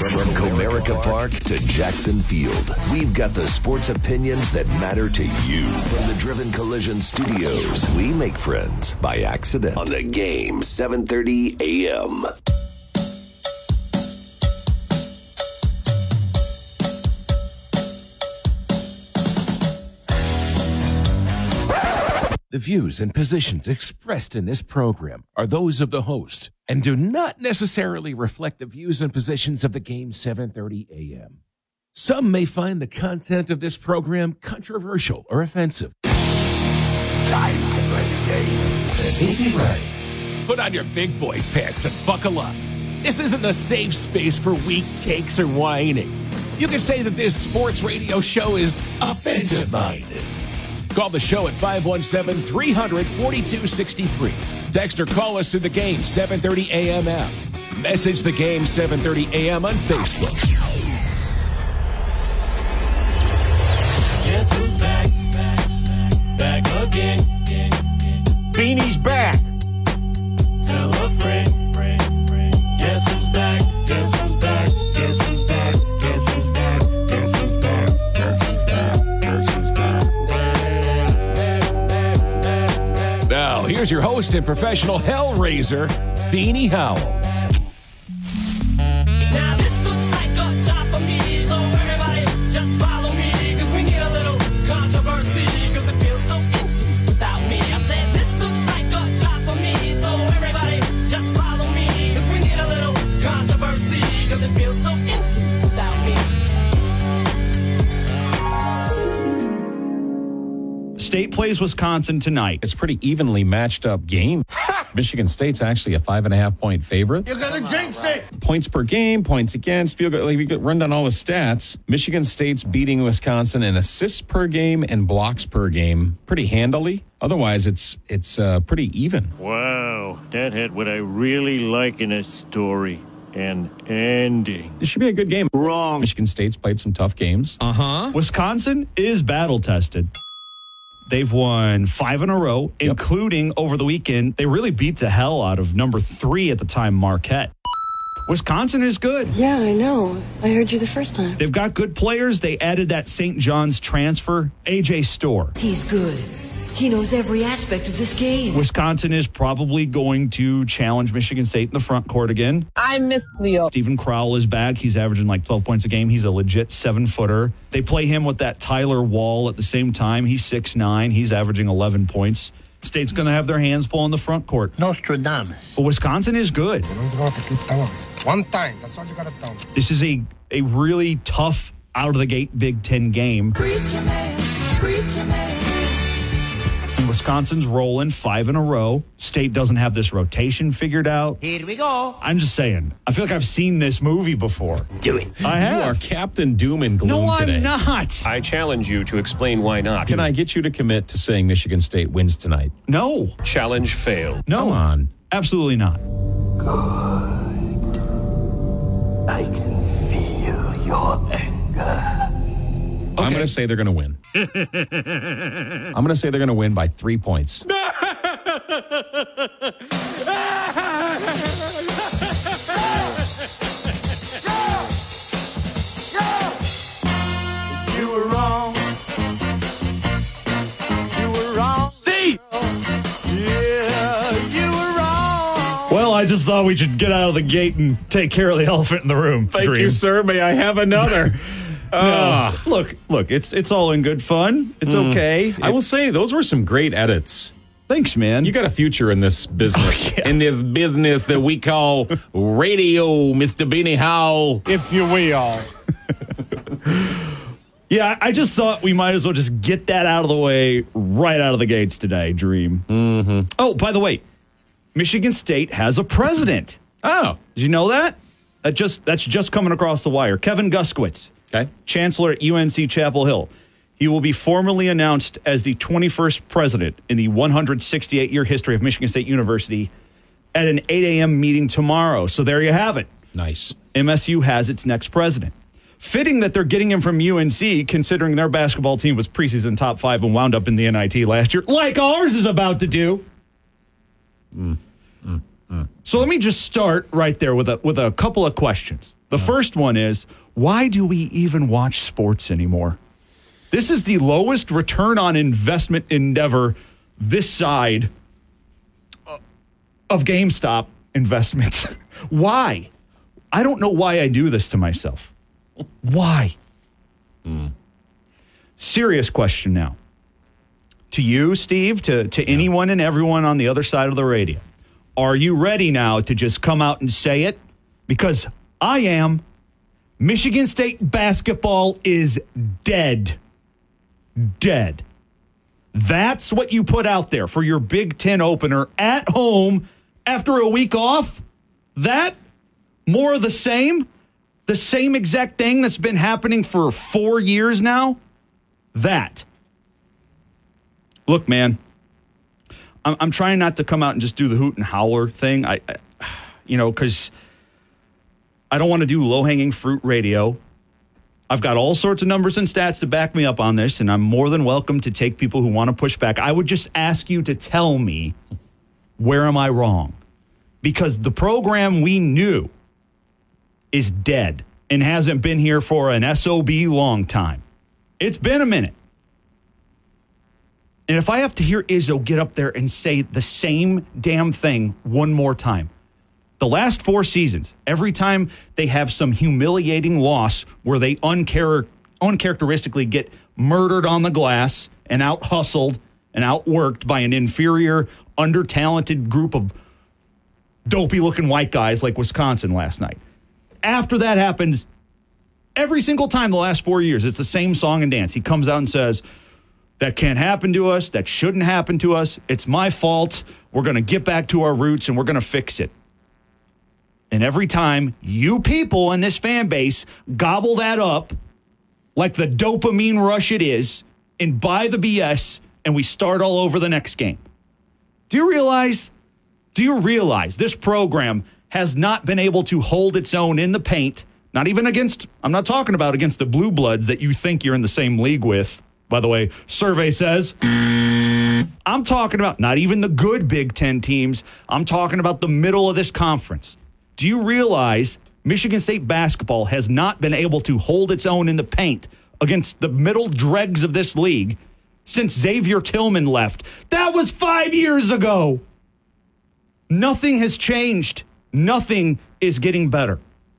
From Comerica Park to Jackson Field, we've got the sports opinions that matter to you. From the Driven Collision Studios, we make friends by accident on the Game 730 AM. The views and positions expressed in this program are those of the host and do not necessarily reflect the views and positions of the Game 730 AM. Some may find the content of this program controversial or offensive. Time to play the game. And he'd be right. Put on your big boy pants and buckle up. This isn't a safe space for weak takes or whining. You can say that this sports radio show is offensive-minded. Call the show at 517-300-4263. Text or call us through the Game 730 AM app. Message the Game 730 AM on Facebook. Guess who's back? Back again. Beanie's back. Tell a friend. Guess who's back? Guess who's back? Guess who's back? Guess who's back? Guess who's back? Guess who's back? Guess who's back? Now, here's your host and professional hellraiser, Beanie Howell. Now this looks like a job for me, so everybody just follow me, cause we need a little controversy, cause it feels so empty without me. I said this looks like a job for me, so everybody just follow me, cause we need a little controversy, cause it feels so empty without me. State plays Wisconsin tonight. It's a pretty evenly matched up game. Michigan State's actually a 5.5-point favorite. You're going to jinx it. Points per game, points against, field goal. Like, we could run down all the stats. Michigan State's beating Wisconsin in assists per game and blocks per game pretty handily. Otherwise, it's pretty even. Wow, that had what I really like in a story. An ending. It should be a good game. Wrong. Michigan State's played some tough games. Wisconsin is battle tested. They've won 5 in a row, including over the weekend. They really beat the hell out of number 3 at the time, Marquette. Wisconsin is good. Yeah, I know. I heard you the first time. They've got good players. They added that St. John's transfer, AJ Storr. He's good. He knows every aspect of this game. Wisconsin is probably going to challenge Michigan State in the front court again. I miss Cleo. Stephen Crowell is back. He's averaging like 12 points a game. He's a legit 7-footer. They play him with that Tyler Wall at the same time. He's 6'9". He's averaging 11 points. State's going to have their hands full in the front court. Nostradamus. But Wisconsin is good. One time. That's all you got to tell me. This is a really tough, out-of-the-gate Big Ten game. Preacher man, preacher man. And Wisconsin's rolling 5 in a row. State doesn't have this rotation figured out. Here we go. I'm just saying. I feel like I've seen this movie before. Do it. I have. You are Captain Doom and Gloom No, today. I'm not. I challenge you to explain why not. Can I get you to commit to saying Michigan State wins tonight? No. Challenge failed. No. Come on. Absolutely not. I can feel your anger. I'm going to say they're going to win. I'm going to say they're going to win by 3 points. You were wrong. You were wrong. See? Yeah, you were wrong. Well, I just thought we should get out of the gate and take care of the elephant in the room. Thank Dream. you, sir. May I have another? No. Look, it's all in good fun. It's okay. I will say those were some great edits. Thanks, man. You got a future in this business. Oh, yeah. In this business that we call radio, Mr. Beanie Howell. If you will. Yeah, I just thought we might as well just get that out of the way right out of the gates today, Dream. Mm-hmm. Oh, by the way, Michigan State has a president. Oh. Did you know that? That's just coming across the wire. Kevin Guskiewicz, Okay. chancellor at UNC Chapel Hill. He will be formally announced as the 21st president in the 168-year history of Michigan State University at an 8 a.m. meeting tomorrow. So there you have it. Nice. MSU has its next president. Fitting that they're getting him from UNC, considering their basketball team was preseason top 5 and wound up in the NIT last year, like ours is about to do. So let me just start right there with a couple of questions. The first one is, why do we even watch sports anymore? This is the lowest return on investment endeavor this side of GameStop investments. Why? I don't know why I do this to myself. Why? Serious question now. To you, Steve, to anyone and everyone on the other side of the radio. Are you ready now to just come out and say it? Because I am. Michigan State basketball is dead. Dead. That's what you put out there for your Big Ten opener at home after a week off? That? More of the same? The same exact thing that's been happening for 4 years now? That. Look, man, I'm trying not to come out and just do the hoot and howler thing. Because I don't want to do low-hanging fruit radio. I've got all sorts of numbers and stats to back me up on this, and I'm more than welcome to take people who want to push back. I would just ask you to tell me, where am I wrong? Because the program we knew is dead and hasn't been here for an SOB long time. It's been a minute. And if I have to hear Izzo get up there and say the same damn thing one more time, the last 4 seasons, every time they have some humiliating loss where they uncharacteristically get murdered on the glass and out-hustled and outworked by an inferior, under-talented group of dopey-looking white guys like Wisconsin last night. After that happens, every single time the last 4 years, it's the same song and dance. He comes out and says, that can't happen to us. That shouldn't happen to us. It's my fault. We're going to get back to our roots and we're going to fix it. And every time you people in this fan base gobble that up like the dopamine rush it is and buy the BS and we start all over the next game. Do you realize this program has not been able to hold its own in the paint, not even against, I'm not talking about against the Blue Bloods that you think you're in the same league with. By the way, survey says, I'm talking about not even the good Big Ten teams. I'm talking about the middle of this conference. Do you realize Michigan State basketball has not been able to hold its own in the paint against the middle dregs of this league since Xavier Tillman left? That was 5 years ago. Nothing has changed. Nothing is getting better.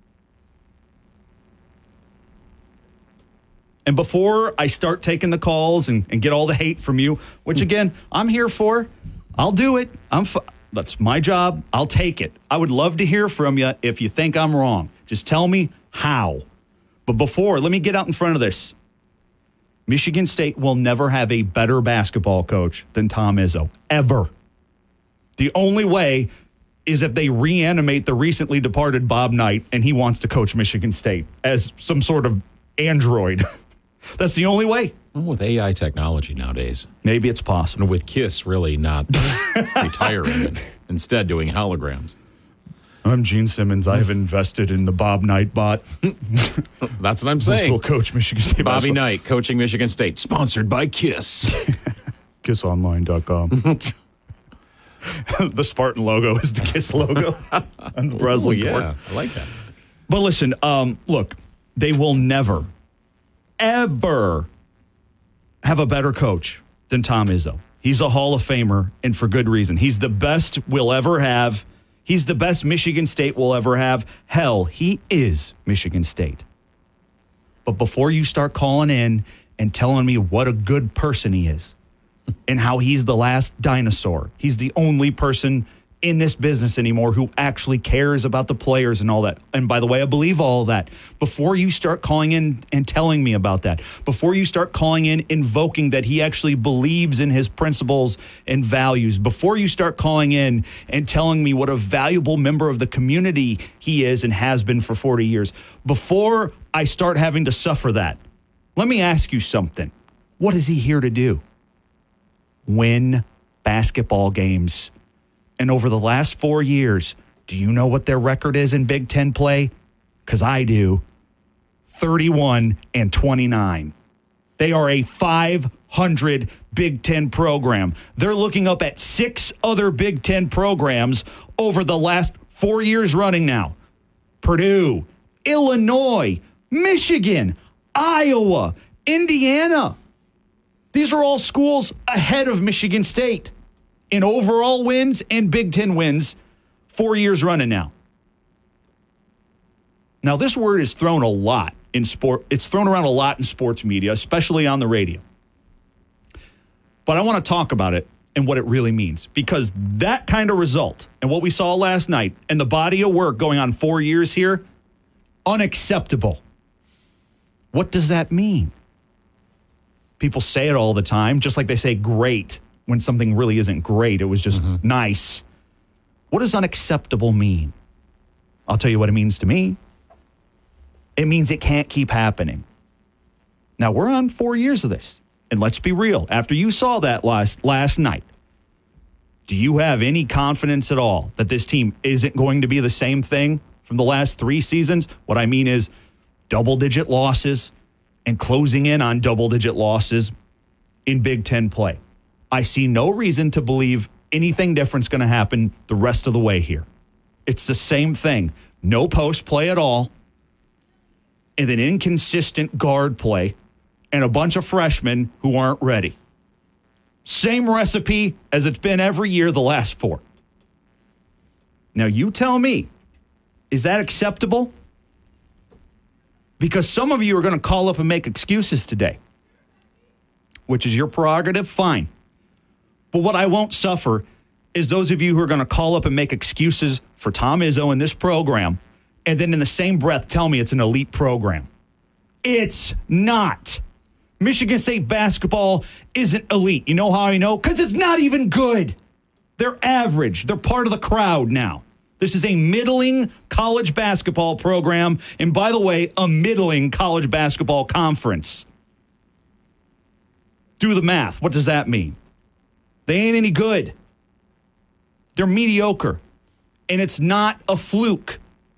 And before I start taking the calls and get all the hate from you, which again, I'm here for, I'll do it. That's my job. I'll take it. I would love to hear from you if you think I'm wrong. Just tell me how. But before, let me get out in front of this. Michigan State will never have a better basketball coach than Tom Izzo, ever. The only way is if they reanimate the recently departed Bob Knight and he wants to coach Michigan State as some sort of android. That's the only way. Well, with AI technology nowadays. Maybe it's possible. And with KISS really not retiring and instead doing holograms. I'm Gene Simmons. I have invested in the Bob Knight bot. That's what I'm saying. Which will coach Michigan State Bobby basketball. Knight coaching Michigan State. Sponsored by KISS. KissOnline.com. The Spartan logo is the KISS logo on the wrestling court. I like that. But listen, look, they will never, ever have a better coach than Tom Izzo. He's a Hall of Famer, and for good reason. He's the best we'll ever have. He's the best Michigan State will ever have. Hell, he is Michigan State. But before you start calling in and telling me what a good person he is and how he's the last dinosaur, he's the only person in this business anymore who actually cares about the players and all that. And by the way, I believe all of that. Before you start calling in and telling me about that, before you start calling in invoking that he actually believes in his principles and values, before you start calling in and telling me what a valuable member of the community he is and has been for 40 years, before I start having to suffer that, let me ask you something. What is he here to do? Win basketball games. And over the last 4 years, do you know what their record is in Big Ten play? Because I do. 31-29. They are a 500 Big Ten program. They're looking up at 6 other Big Ten programs over the last 4 years running now. Purdue, Illinois, Michigan, Iowa, Indiana. These are all schools ahead of Michigan State in overall wins and Big Ten wins 4 years running now. Now, this word is thrown a lot in sport. It's thrown around a lot in sports media, especially on the radio. But I want to talk about it and what it really means, because that kind of result and what we saw last night and the body of work going on 4 years here, unacceptable. What does that mean? People say it all the time, just like they say great when something really isn't great. It was just nice. What does unacceptable mean? I'll tell you what it means to me. It means it can't keep happening. Now, we're on 4 years of this. And let's be real. After you saw that last night, do you have any confidence at all that this team isn't going to be the same thing from the last 3 seasons? What I mean is double-digit losses and closing in on double-digit losses in Big Ten play. I see no reason to believe anything different's going to happen the rest of the way here. It's the same thing. No post play at all, and then inconsistent guard play, and a bunch of freshmen who aren't ready. Same recipe as it's been every year the last 4. Now, you tell me, is that acceptable? Because some of you are going to call up and make excuses today, which is your prerogative, fine. But what I won't suffer is those of you who are going to call up and make excuses for Tom Izzo in this program, and then in the same breath tell me it's an elite program. It's not. Michigan State basketball isn't elite. You know how I know? Because it's not even good. They're average. They're part of the crowd now. This is a middling college basketball program. And by the way, a middling college basketball conference. Do the math. What does that mean? They ain't any good. They're mediocre. And it's not a fluke.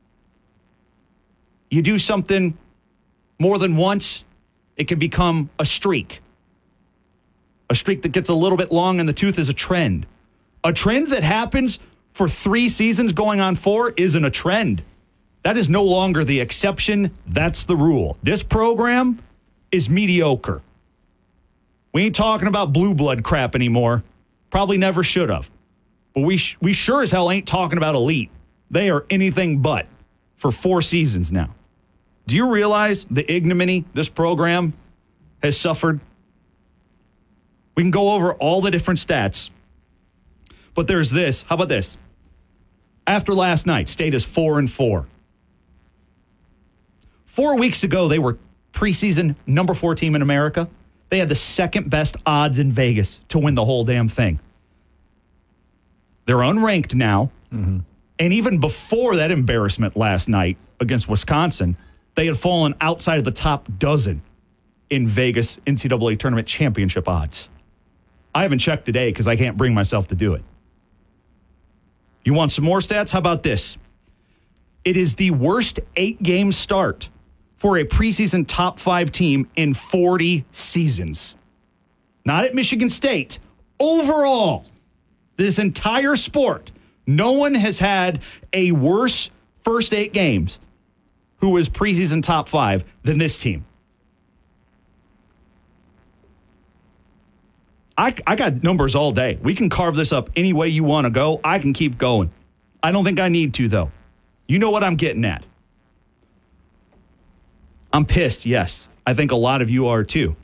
You do something more than once, it can become a streak. A streak that gets a little bit long in the tooth is a trend. A trend that happens for 3 seasons going on 4 isn't a trend. That is no longer the exception. That's the rule. This program is mediocre. We ain't talking about blue blood crap anymore. Probably never should have. But we sure as hell ain't talking about elite. They are anything but for 4 seasons now. Do you realize the ignominy this program has suffered? We can go over all the different stats. But there's this. How about this? After last night, State is 4-4. 4 weeks ago, they were preseason number 4 team in America. They had the second best odds in Vegas to win the whole damn thing. They're unranked now. Mm-hmm. And even before that embarrassment last night against Wisconsin, they had fallen outside of the top dozen in Vegas NCAA tournament championship odds. I haven't checked today because I can't bring myself to do it. You want some more stats? How about this? It is the worst 8-game start for a preseason top 5 team in 40 seasons. Not at Michigan State. Overall, this entire sport, no one has had a worse first 8 games who was preseason top 5 than this team. I got numbers all day. We can carve this up any way you want to go. I can keep going. I don't think I need to, though. You know what I'm getting at. I'm pissed, yes. I think a lot of you are, too.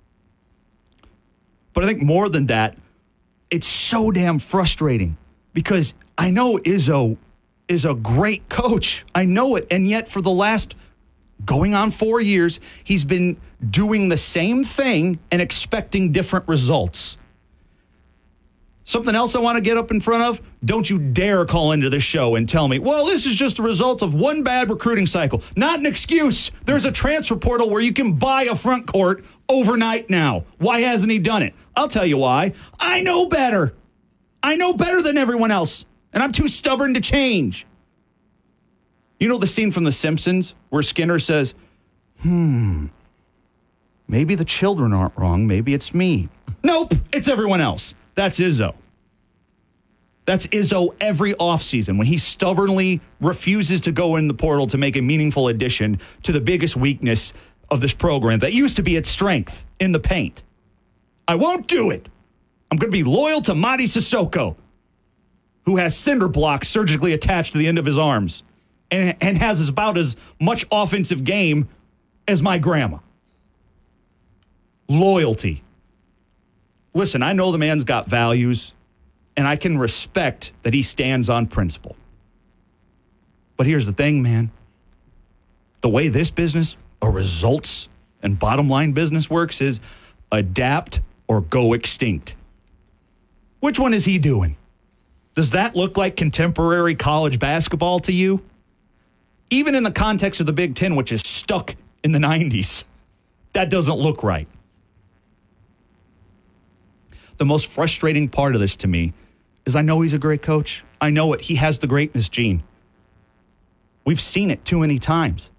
But I think more than that, it's so damn frustrating because I know Izzo is a great coach. I know it. And yet for the last going on 4 years, he's been doing the same thing and expecting different results. Something else I want to get up in front of, don't you dare call into this show and tell me, well, this is just the result of one bad recruiting cycle. Not an excuse. There's a transfer portal where you can buy a front court overnight now. Why hasn't he done it? I'll tell you why. I know better. I know better than everyone else, and I'm too stubborn to change. You know the scene from The Simpsons where Skinner says, maybe the children aren't wrong. Maybe it's me. Nope, it's everyone else. That's Izzo. That's Izzo every offseason when he stubbornly refuses to go in the portal to make a meaningful addition to the biggest weakness of this program that used to be its strength in the paint. I won't do it. I'm going to be loyal to Mady Sissoko, who has cinder blocks surgically attached to the end of his arms and has about as much offensive game as my grandma. Loyalty. Listen, I know the man's got values, and I can respect that he stands on principle. But here's the thing, man. The way this business, a results and bottom line business works is adapt or go extinct. Which one is he doing? Does that look like contemporary college basketball to you? Even in the context of the Big Ten, which is stuck in the 90s, that doesn't look right. The most frustrating part of this to me is I know he's a great coach. I know it. He has the greatness gene. We've seen it too many times.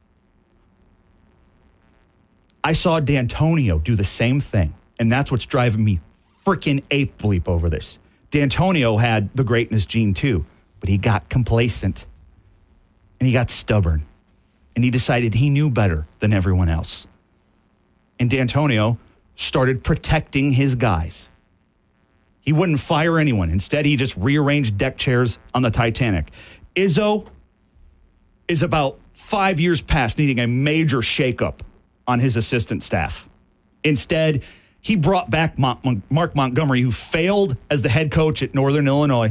I saw D'Antonio do the same thing, and that's what's driving me freaking ape bleep over this. D'Antonio had the greatness gene too, but he got complacent, and he got stubborn, and he decided he knew better than everyone else. And D'Antonio started protecting his guys. He wouldn't fire anyone. Instead, he just rearranged deck chairs on the Titanic. Izzo is about 5 years past needing a major shakeup on his assistant staff. Instead, he brought back Mark Montgomery, who failed as the head coach at Northern Illinois.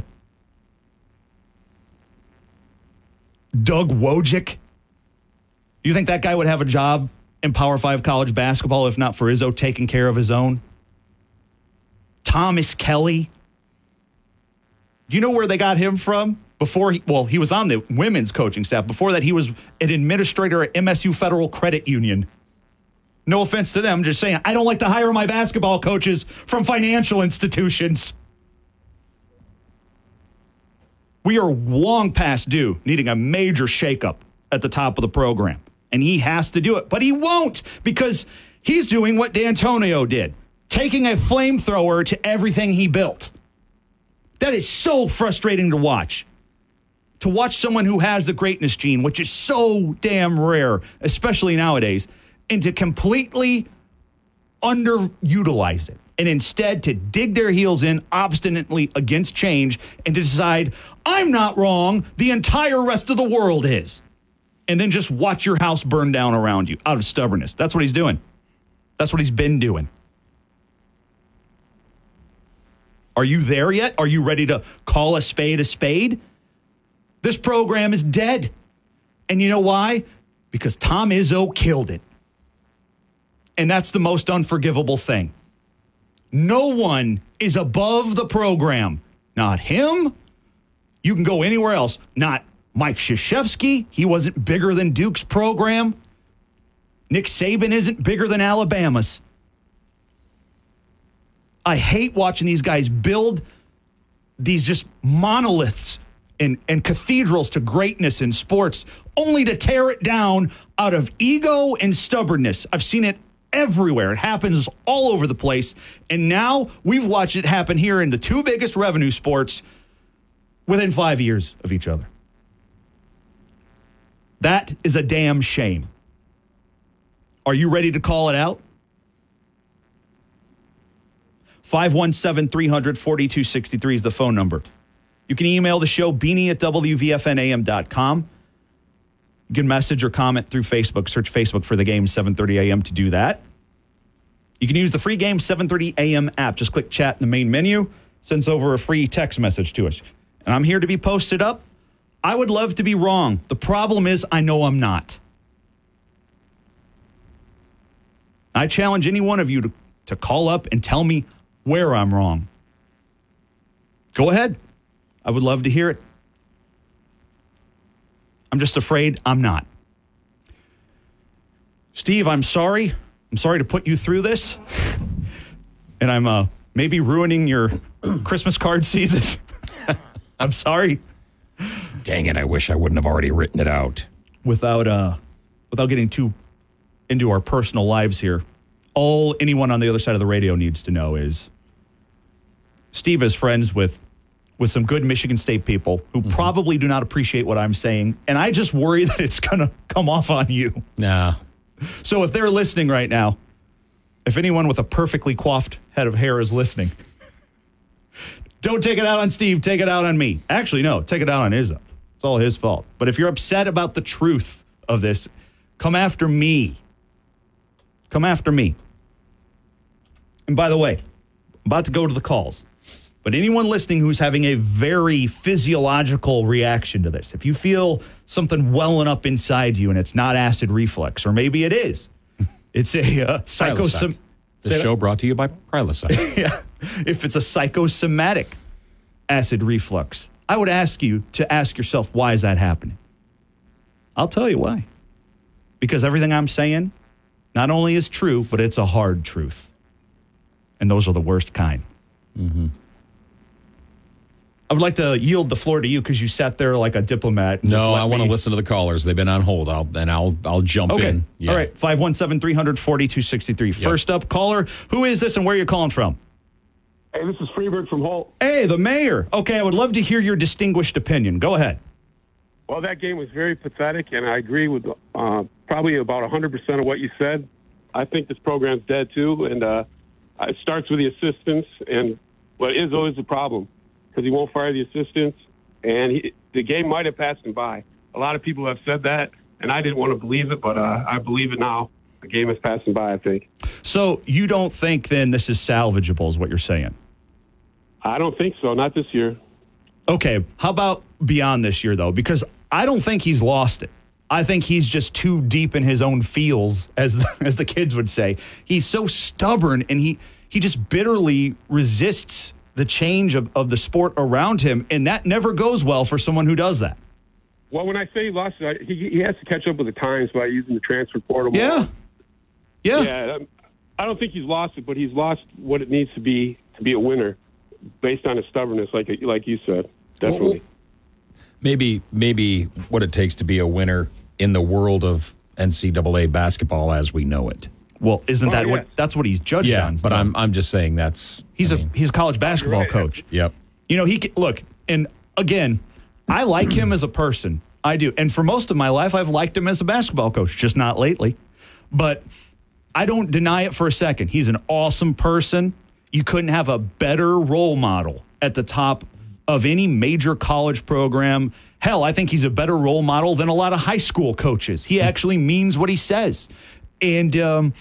Doug Wojcik. You think that guy would have a job in Power 5 college basketball if not for Izzo taking care of his own? Thomas Kelly. Do you know where they got him from? Before he was on the women's coaching staff. Before that, he was an administrator at MSU Federal Credit Union. No offense to them, just saying, I don't like to hire my basketball coaches from financial institutions. We are long past due, needing a major shakeup at the top of the program. And he has to do it, but he won't because he's doing what D'Antonio did, taking a flamethrower to everything he built. That is so frustrating to watch. To watch someone who has the greatness gene, which is so damn rare, especially nowadays, and to completely underutilize it. And instead to dig their heels in obstinately against change and to decide, I'm not wrong, the entire rest of the world is. And then just watch your house burn down around you out of stubbornness. That's what he's doing. That's what he's been doing. Are you there yet? Are you ready to call a spade a spade? This program is dead. And you know why? Because Tom Izzo killed it. And that's the most unforgivable thing. No one is above the program. Not him. You can go anywhere else. Not Mike Krzyzewski. He wasn't bigger than Duke's program. Nick Saban isn't bigger than Alabama's. I hate watching these guys build these just monoliths and cathedrals to greatness in sports, only to tear it down out of ego and stubbornness. I've seen it everywhere. It happens all over the place. And now we've watched it happen here in the two biggest revenue sports within 5 years of each other. That is a damn shame. Are you ready to call it out? 517-300-4263 is the phone number. You can email the show, beanie@wvfnam.com. You can message or comment through Facebook. Search Facebook for the Game 730 AM to do that. You can use the free Game 730 AM app. Just click chat in the main menu. Sends over a free text message to us. And I'm here to be posted up. I would love to be wrong. The problem is I know I'm not. I challenge any one of you to call up and tell me where I'm wrong. Go ahead. I would love to hear it. I'm just afraid I'm not. Steve, I'm sorry. I'm sorry to put you through this. And I'm maybe ruining your Christmas card season. I'm sorry. Dang it, I wish I wouldn't have already written it out. Without getting too into our personal lives here, all anyone on the other side of the radio needs to know is Steve is friends with with some good Michigan State people who probably do not appreciate what I'm saying, and I just worry that it's going to come off on you. Nah. So if they're listening right now, if anyone with a perfectly coiffed head of hair is listening, don't take it out on Steve, take it out on me. Actually, no, take it out on Izzo. It's all his fault. But if you're upset about the truth of this, come after me. Come after me. And by the way, I'm about to go to the calls. But anyone listening who's having a very physiological reaction to this, if you feel something welling up inside you and it's not acid reflux, or maybe it is, it's a Prilosec. This show brought to you by Prilosec. Yeah. If it's a psychosomatic acid reflux, I would ask you to ask yourself, why is that happening? I'll tell you why. Because everything I'm saying not only is true, but it's a hard truth. And those are the worst kind. Mm-hmm. I would like to yield the floor to you because you sat there like a diplomat. No, I want to listen to the callers. They've been on hold. I'll jump in. Yeah. All right. 517-300-4263. First up, caller. Who is this and where are you calling from? Hey, this is Freeberg from Holt. Hey, the mayor. Okay, I would love to hear your distinguished opinion. Go ahead. Well, that game was very pathetic, and I agree with probably about 100% of what you said. I think this program's dead, too, and it starts with the assistants, but Izzo is the problem because he won't fire the assistants, and the game might have passed him by. A lot of people have said that, and I didn't want to believe it, but I believe it now. The game is passing by, I think. So you don't think, then, this is salvageable is what you're saying? I don't think so, not this year. Okay, how about beyond this year, though? Because I don't think he's lost it. I think he's just too deep in his own feels, as the kids would say. He's so stubborn, and he just bitterly resists the change of the sport around him, and that never goes well for someone who does that. Well, when I say he lost it, he has to catch up with the times by using the transfer portal. Yeah. I don't think he's lost it, but he's lost what it needs to be a winner based on his stubbornness, like you said. Definitely. Maybe what it takes to be a winner in the world of NCAA basketball as we know it. Well, isn't that's what he's judged on? Yeah, but I'm just saying he's a college basketball coach. Yep. You know, look, and again, I like him as a person. I do. And for most of my life, I've liked him as a basketball coach, just not lately. But I don't deny it for a second. He's an awesome person. You couldn't have a better role model at the top of any major college program. Hell, I think he's a better role model than a lot of high school coaches. He actually means what he says. And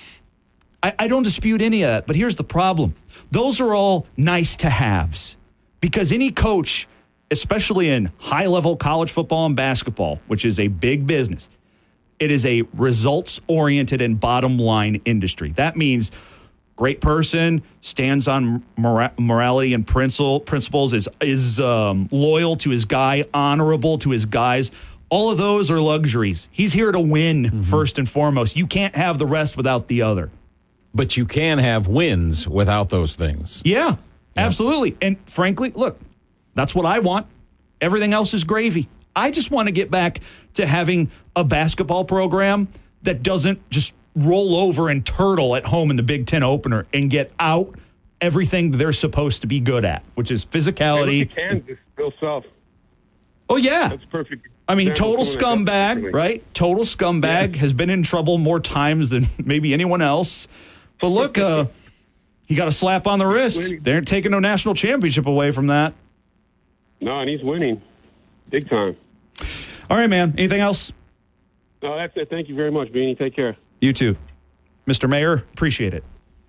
I don't dispute any of that. But here's the problem. Those are all nice to haves. Because any coach, especially in high-level college football and basketball, which is a big business, it is a results-oriented and bottom-line industry. That means great person, stands on morality and principles, is loyal to his guy, honorable to his guys. All of those are luxuries. He's here to win first and foremost. You can't have the rest without the other. But you can have wins without those things. Yeah, absolutely. And frankly, look, that's what I want. Everything else is gravy. I just want to get back to having a basketball program that doesn't just roll over and turtle at home in the Big Ten opener and get out everything they're supposed to be good at, which is physicality. Hey, look at Kansas, Bill Self. Oh, yeah. That's perfect. I mean, total scumbag, right? Total scumbag, has been in trouble more times than maybe anyone else. But look, he got a slap on the wrist. They aren't taking no national championship away from that. No, and he's winning big time. All right, man. Anything else? No, that's it. Thank you very much, Beanie. Take care. You too. Mr. Mayor, appreciate it.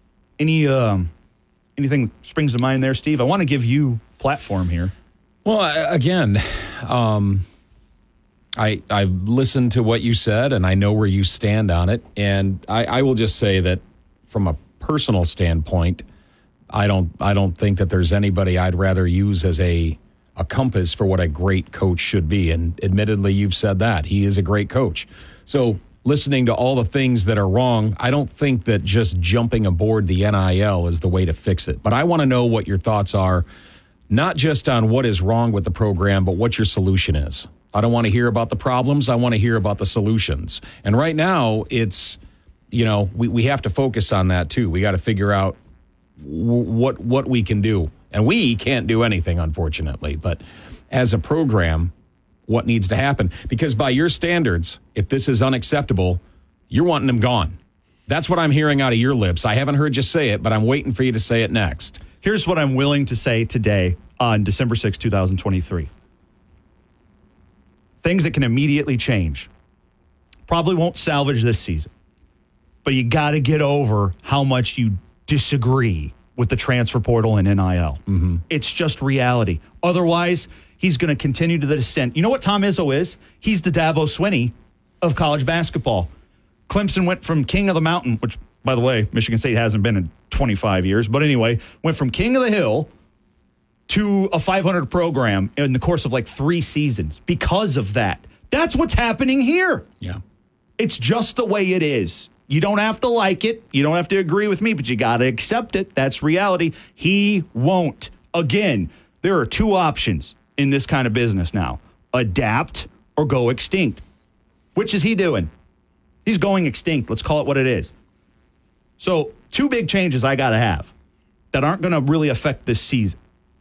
Anything springs to mind there, Steve? I want to give you platform here. Well, again, I listened to what you said, and I know where you stand on it. And I will just say that from a personal standpoint, I don't think that there's anybody I'd rather use as a compass for what a great coach should be. And admittedly, you've said that. He is a great coach. So listening to all the things that are wrong, I don't think that just jumping aboard the NIL is the way to fix it. But I want to know what your thoughts are, not just on what is wrong with the program, but what your solution is. I don't want to hear about the problems. I want to hear about the solutions. And right now, it's, you know, we have to focus on that too. We got to figure out what we can do. And we can't do anything, unfortunately. But as a program, what needs to happen? Because by your standards, if this is unacceptable, you're wanting them gone. That's what I'm hearing out of your lips. I haven't heard you say it, but I'm waiting for you to say it next. Here's what I'm willing to say today on December 6, 2023. Things that can immediately change. Probably won't salvage this season. But you got to get over how much you disagree with the transfer portal and NIL. Mm-hmm. It's just reality. Otherwise, he's going to continue to the descent. You know what Tom Izzo is? He's the Dabo Swinney of college basketball. Clemson went from king of the mountain, which, by the way, Michigan State hasn't been in 25 years. But anyway, went from king of the hill to a 500 program in the course of like 3 seasons because of that. That's what's happening here. Yeah. It's just the way it is. You don't have to like it. You don't have to agree with me, but you got to accept it. That's reality. He won't. Again, there are 2 options in this kind of business now. Adapt or go extinct. Which is he doing? He's going extinct. Let's call it what it is. So 2 big changes I got to have that aren't going to really affect this season.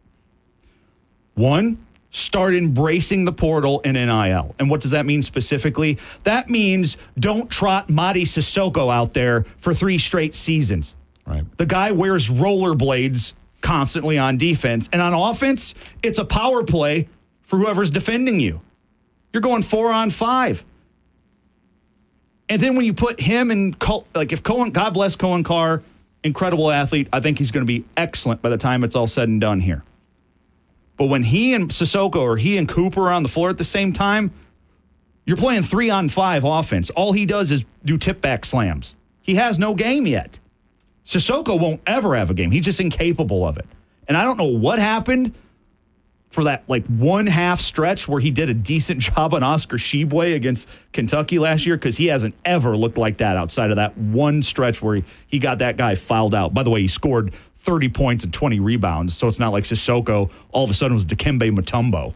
1, start embracing the portal and NIL. And what does that mean specifically? That means don't trot Mady Sissoko out there for 3 straight seasons. Right. The guy wears rollerblades constantly on defense. And on offense, it's a power play for whoever's defending you. You're going 4-on-5. And then when you put him and, like if Cohen, God bless Cohen Carr, incredible athlete, I think he's going to be excellent by the time it's all said and done here. But when he and Sissoko or he and Cooper are on the floor at the same time, you're playing 3-on-5 offense. All he does is do tip-back slams. He has no game yet. Sissoko won't ever have a game. He's just incapable of it. And I don't know what happened for that like 1/2 stretch where he did a decent job on Oscar Tshiebwe against Kentucky last year, because he hasn't ever looked like that outside of that one stretch where he got that guy fouled out. By the way, he scored 30 points and 20 rebounds, so it's not like Sissoko all of a sudden was Dikembe Mutombo.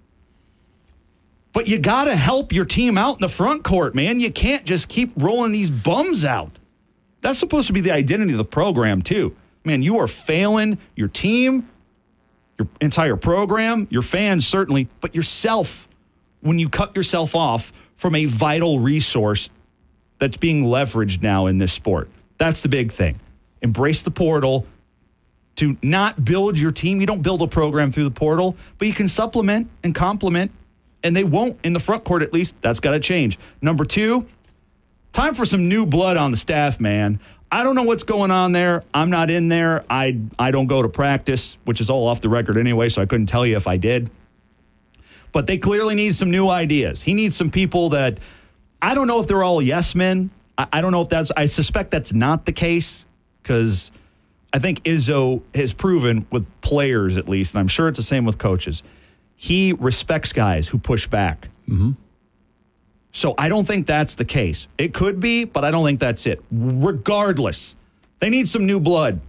But you got to help your team out in the front court, man. You can't just keep rolling these bums out. That's supposed to be the identity of the program, too. Man, you are failing your team, your entire program, your fans certainly, but yourself when you cut yourself off from a vital resource that's being leveraged now in this sport. That's the big thing. Embrace the portal. To not build your team, you don't build a program through the portal, but you can supplement and complement, and they won't in the front court at least. That's got to change. Number 2, time for some new blood on the staff, man. I don't know what's going on there. I'm not in there. I don't go to practice, which is all off the record anyway, so I couldn't tell you if I did. But they clearly need some new ideas. He needs some people that, I don't know if they're all yes men. I don't know if I suspect that's not the case, because I think Izzo has proven with players at least, and I'm sure it's the same with coaches, he respects guys who push back. Mm-hmm. So I don't think that's the case. It could be, but I don't think that's it. Regardless, they need some new blood.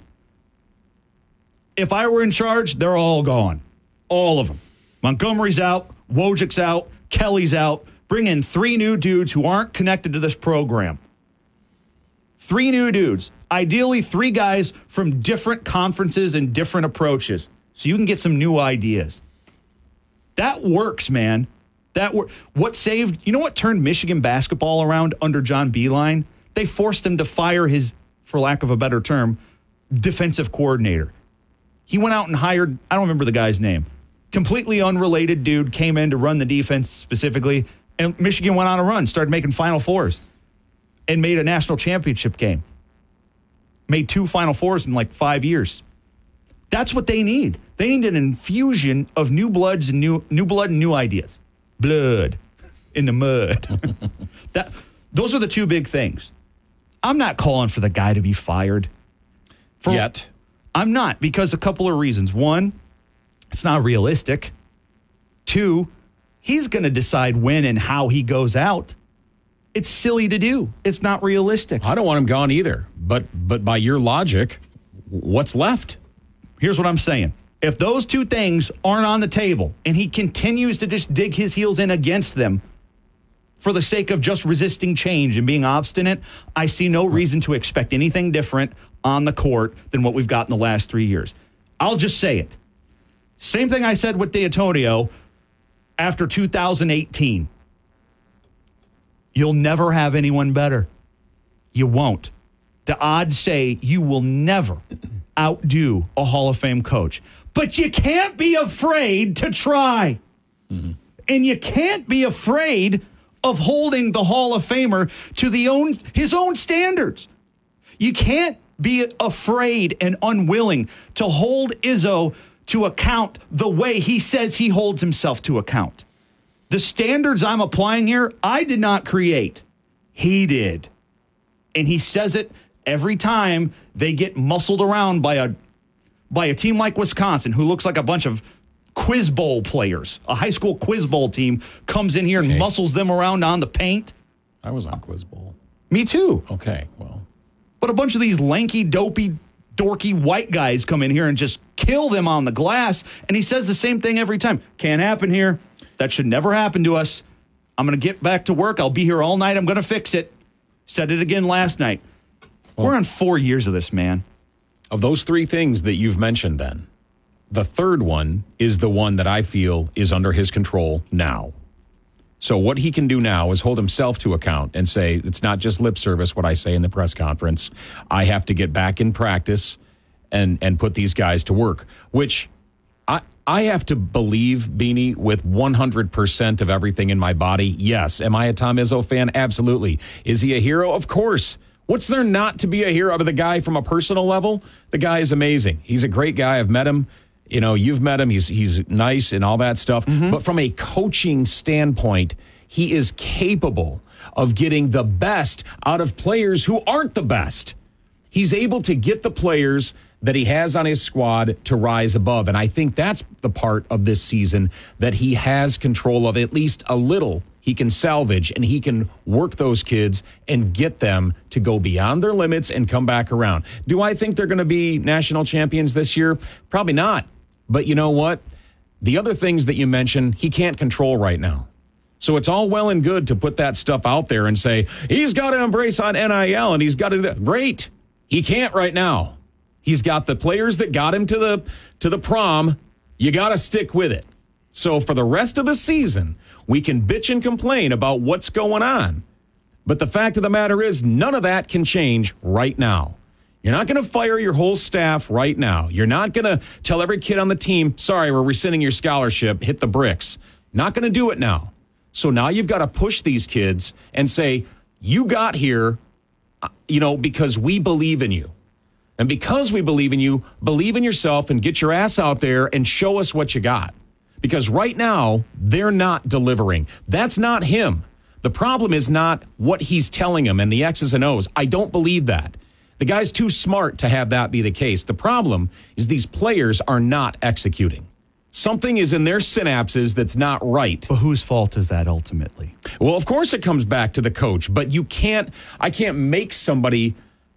If I were in charge, they're all gone. All of them. Montgomery's out, Wojcik's out, Kelly's out. Bring in 3 new dudes who aren't connected to this program. 3 new dudes. Ideally, 3 guys from different conferences and different approaches, so you can get some new ideas. That works, man. What saved, you know what turned Michigan basketball around under John Beilein? They forced him to fire his, for lack of a better term, defensive coordinator. He went out and hired, I don't remember the guy's name, completely unrelated dude, came in to run the defense specifically, and Michigan went on a run, started making Final Fours, and made a national championship game. Made 2 Final Fours in like 5 years. That's what they need. They need an infusion of new bloods and new blood and new ideas. Blood in the mud. Those are the 2 big things. I'm not calling for the guy to be fired. Yet. I'm not, because a couple of reasons. 1, it's not realistic. 2, he's going to decide when and how he goes out. It's silly to do. It's not realistic. I don't want him gone either. But by your logic, what's left? Here's what I'm saying. If those 2 things aren't on the table and he continues to just dig his heels in against them for the sake of just resisting change and being obstinate, I see no reason to expect anything different on the court than what we've got in the last 3 years. I'll just say it. Same thing I said with D'Antonio after 2018. You'll never have anyone better. You won't. The odds say you will never outdo a Hall of Fame coach. But you can't be afraid to try. Mm-hmm. And you can't be afraid of holding the Hall of Famer to his own standards. You can't be afraid and unwilling to hold Izzo to account the way he says he holds himself to account. The standards I'm applying here, I did not create. He did. And he says it every time they get muscled around by a team like Wisconsin, who looks like a bunch of quiz bowl players. A high school quiz bowl team comes in here and muscles them around on the paint. I was on quiz bowl. Me too. Okay, well. But a bunch of these lanky, dopey, dorky white guys come in here and just kill them on the glass. And he says the same thing every time. Can't happen here. That should never happen to us. I'm going to get back to work. I'll be here all night. I'm going to fix it. Said it again last night. Well, we're on 4 years of this, man. Of those three things that you've mentioned then, the third one is the one that I feel is under his control now. So what he can do now is hold himself to account and say, it's not just lip service, what I say in the press conference. I have to get back in practice and put these guys to work, which I have to believe, Beanie, with 100% of everything in my body. Yes. Am I a Tom Izzo fan? Absolutely. Is he a hero? Of course. What's there not to be a hero of the guy from a personal level? The guy is amazing. He's a great guy. I've met him. You know, you've met him. He's nice and all that stuff. Mm-hmm. But from a coaching standpoint, he is capable of getting the best out of players who aren't the best. He's able to get the players that he has on his squad to rise above. And I think that's the part of this season that he has control of, at least a little. He can salvage and he can work those kids and get them to go beyond their limits and come back around. Do I think they're going to be national champions this year? Probably not. But you know what? The other things that you mentioned, he can't control right now. So it's all well and good to put that stuff out there and say, he's got to embrace on NIL and he's got to do that. Great. He can't right now. He's got the players that got him to the prom. You got to stick with it. So for the rest of the season, we can bitch and complain about what's going on. But the fact of the matter is, none of that can change right now. You're not going to fire your whole staff right now. You're not going to tell every kid on the team, sorry, we're rescinding your scholarship, hit the bricks. Not going to do it now. So now you've got to push these kids and say, you got here, because we believe in you. And because we believe in you, believe in yourself and get your ass out there and show us what you got. Because right now, they're not delivering. That's not him. The problem is not what he's telling them and the X's and O's. I don't believe that. The guy's too smart to have that be the case. The problem is these players are not executing. Something is in their synapses that's not right. But whose fault is that ultimately? Well, of course it comes back to the coach, but I can't make somebody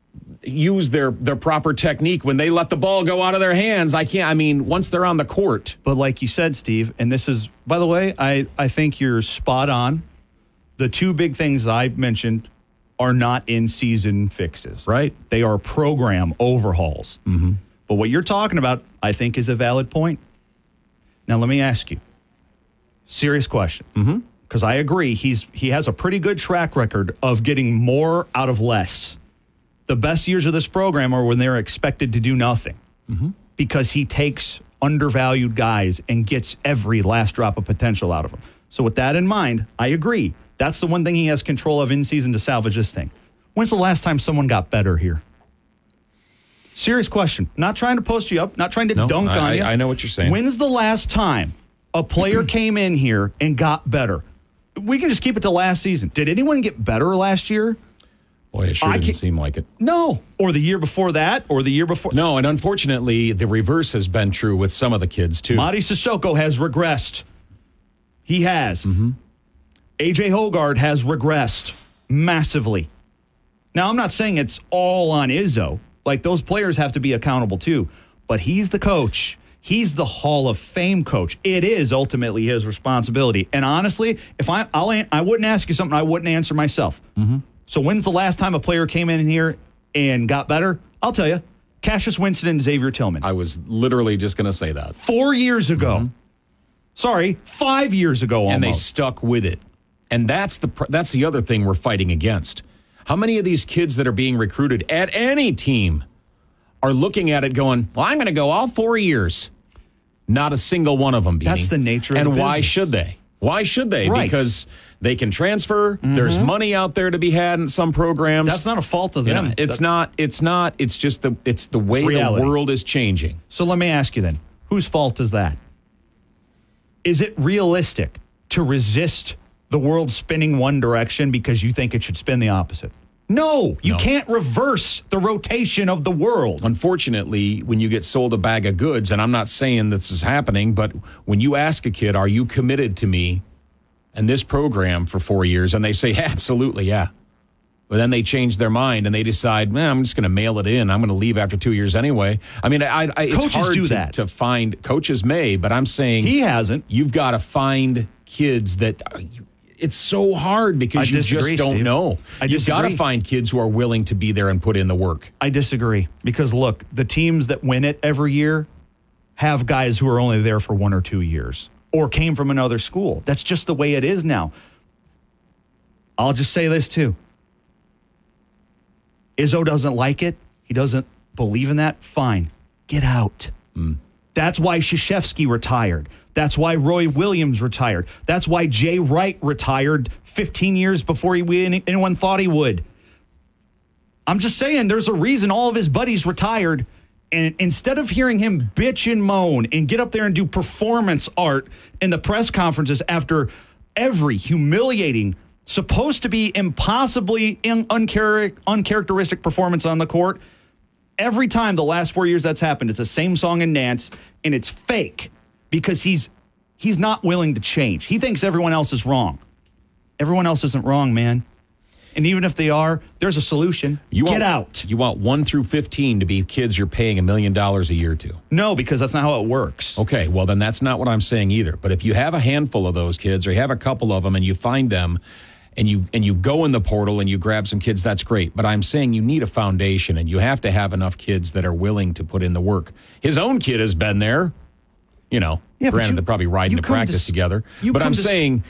use their proper technique when they let the ball go out of their hands. Once they're on the court. But like you said, Steve, and this is, by the way, I think you're spot on. The two big things I mentioned are not in-season fixes. Right. They are program overhauls. Mm-hmm. But what you're talking about, I think, is a valid point. Now, let me ask you. Serious question. Mm-hmm. Because I agree, he has a pretty good track record of getting more out of less. The best years of this program are when they're expected to do nothing. Mm-hmm. Because he takes undervalued guys and gets every last drop of potential out of them. So with that in mind, I agree. That's the one thing he has control of in season to salvage this thing. When's the last time someone got better here? Serious question. Not trying to post you up, not trying to dunk on you. I know what you're saying. When's the last time a player came in here and got better? We can just keep it to last season. Did anyone get better last year? Boy, it sure didn't seem like it. No. Or the year before that, or the year before. No, and unfortunately, the reverse has been true with some of the kids, too. Mady Sissoko has regressed. He has. Mm-hmm. A.J. Hoggard has regressed massively. Now, I'm not saying it's all on Izzo. Like, those players have to be accountable, too. But he's the coach. He's the Hall of Fame coach. It is ultimately his responsibility. And honestly, if I wouldn't ask you something I wouldn't answer myself. Mm-hmm. So when's the last time a player came in here and got better? I'll tell you. Cassius Winston and Xavier Tillman. I was literally just going to say that. 4 years ago. Sorry, 5 years ago almost. And they stuck with it. And that's the other thing we're fighting against. How many of these kids that are being recruited at any team are looking at it going, well, I'm going to go all 4 years. Not a single one of them, Beanie. That's the nature of the business. And why business. should they? Why should they? Right. Because they can transfer. There's money out there to be had in some programs. That's not a fault of them. It's not. It's just the way the world is changing. So let me ask you then, whose fault is that? Is it realistic to resist the world spinning one direction because you think it should spin the opposite? No, you can't reverse the rotation of the world. Unfortunately, when you get sold a bag of goods, and I'm not saying this is happening, but when you ask a kid, are you committed to me and this program for 4 years? And they say, absolutely, yeah. But then they change their mind and they decide, man, I'm just going to mail it in. I'm going to leave after 2 years anyway. I mean, it's coaches hard do that. to find. Coaches may, but I'm saying he hasn't. You've got to find kids that it's so hard because you just don't know. You've got to find kids who are willing to be there and put in the work. I disagree because, look, the teams that win it every year have guys who are only there for 1 or 2 years or came from another school. That's just the way it is now. I'll just say this, too. Izzo doesn't like it. He doesn't believe in that. Fine. Get out. That's why Krzyzewski retired. That's why Roy Williams retired. That's why Jay Wright retired 15 years before anyone thought he would. I'm just saying there's a reason all of his buddies retired. And instead of hearing him bitch and moan and get up there and do performance art in the press conferences after every humiliating, supposed to be impossibly uncharacteristic performance on the court, every time the last 4 years that's happened, it's the same song and dance, and it's fake because he's not willing to change. He thinks everyone else is wrong. Everyone else isn't wrong, man. And even if they are, there's a solution. Get out. You want 1 through 15 to be kids you're paying $1 million a year to. No, because that's not how it works. Okay, well, then that's not what I'm saying either. But if you have a handful of those kids or you have a couple of them and you find them and you go in the portal and you grab some kids, that's great. But I'm saying you need a foundation and you have to have enough kids that are willing to put in the work. His own kid has been there. Granted, they're probably riding to practice together. But I'm saying,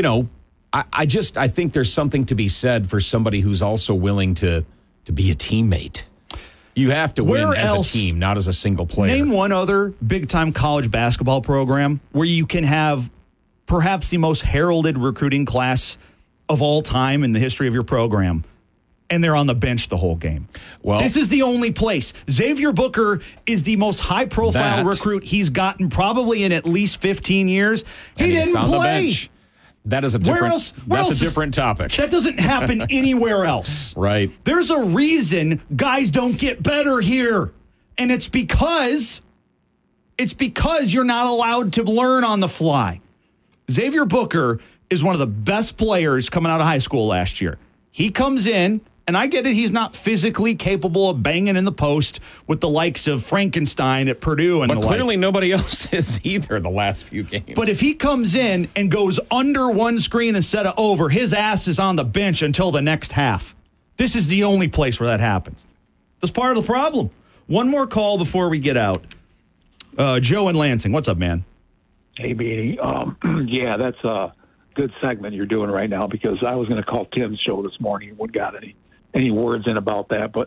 I think there's something to be said for somebody who's also willing to be a teammate. You have to win as a team, not as a single player. Name one other big-time college basketball program where you can have perhaps the most heralded recruiting class of all time in the history of your program, and they're on the bench the whole game. Well, this is the only place. Xavier Booker is the most high-profile recruit he's gotten probably in at least 15 years. He didn't play. The bench. That is a different topic. That doesn't happen anywhere else. Right. There's a reason guys don't get better here. And it's because you're not allowed to learn on the fly. Xavier Booker is one of the best players coming out of high school last year. He comes in, and I get it, he's not physically capable of banging in the post with the likes of Frankenstein at Purdue and but clearly nobody else is either the last few games. But if he comes in and goes under one screen instead of over, his ass is on the bench until the next half. This is the only place where that happens. That's part of the problem. One more call before we get out. Joe in Lansing, what's up, man? Hey, Beanie. Yeah, that's a good segment you're doing right now because I was going to call Tim's show this morning and wouldn't got any words in about that. But,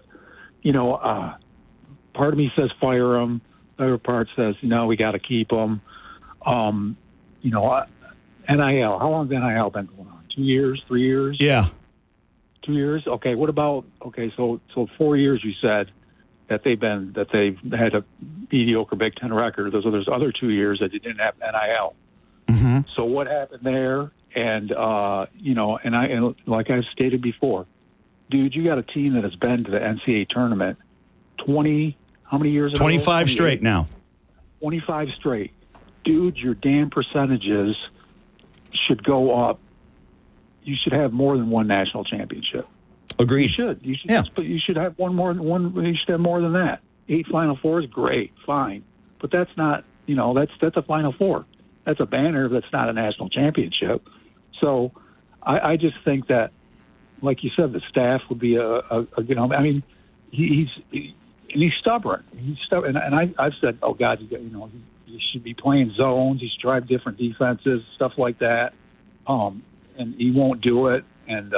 part of me says fire him. The other part says, no, we got to keep him. NIL. How long has NIL been going on? 2 years, 3 years? Yeah. 2 years? Okay, what about, so 4 years you said that they've had a mediocre Big Ten record. There's other 2 years that you didn't have NIL. Mm-hmm. So what happened there? And, and like I've stated before, dude, you got a team that has been to the NCAA tournament 20, how many years ago? 25 straight now. 25 straight. Dude, your damn percentages should go up. You should have more than one national championship. Agreed. You should. But you should have you should have more than that. 8 Final Fours, great, fine. But that's not, that's a Final Four. That's a banner. That's not a national championship. So I just think that, like you said, the staff would be he's he's stubborn. He's stubborn, and I've said, oh God, you should be playing zones. He should try different defenses, stuff like that. And he won't do it. And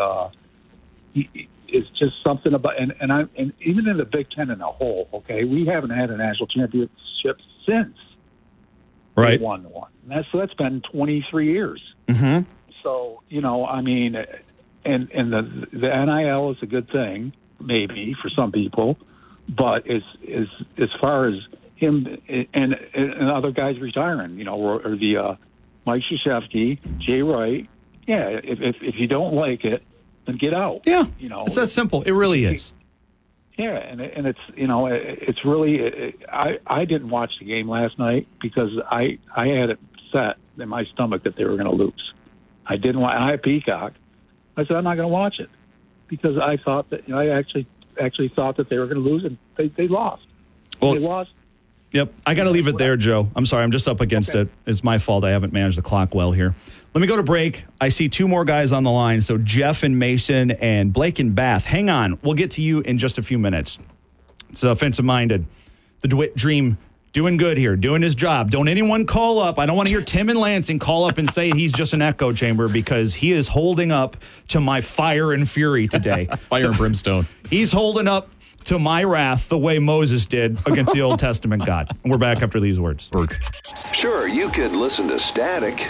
it's just something about and even in the Big Ten in a whole. Okay, we haven't had a national championship since right. we won one. And that's been 23 years. Mm-hmm. So I mean, and the NIL is a good thing, maybe for some people, but as far as him and other guys retiring, or the Mike Krzyzewski, Jay Wright, yeah, if you don't like it, then get out. Yeah, it's that simple. It really is. Yeah, and it's it's really I didn't watch the game last night because I had it set in my stomach that they were going to lose. I didn't want. I had Peacock. I said I'm not going to watch it because I thought that I actually thought that they were going to lose, and they lost. Well, they lost. Yep, I got to leave it there, Joe. I'm sorry, I'm just up against it. It's my fault. I haven't managed the clock well here. Let me go to break. I see two more guys on the line. So Jeff and Mason and Blake and Bath. Hang on. We'll get to you in just a few minutes. It's offensive-minded. The DeWitt Dream doing good here, doing his job. Don't anyone call up. I don't want to hear Tim and Lansing call up and say he's just an echo chamber because he is holding up to my fire and fury today. Fire and brimstone. He's holding up to my wrath the way Moses did against the Old Testament God. And we're back after these words. Sure, you could listen to static.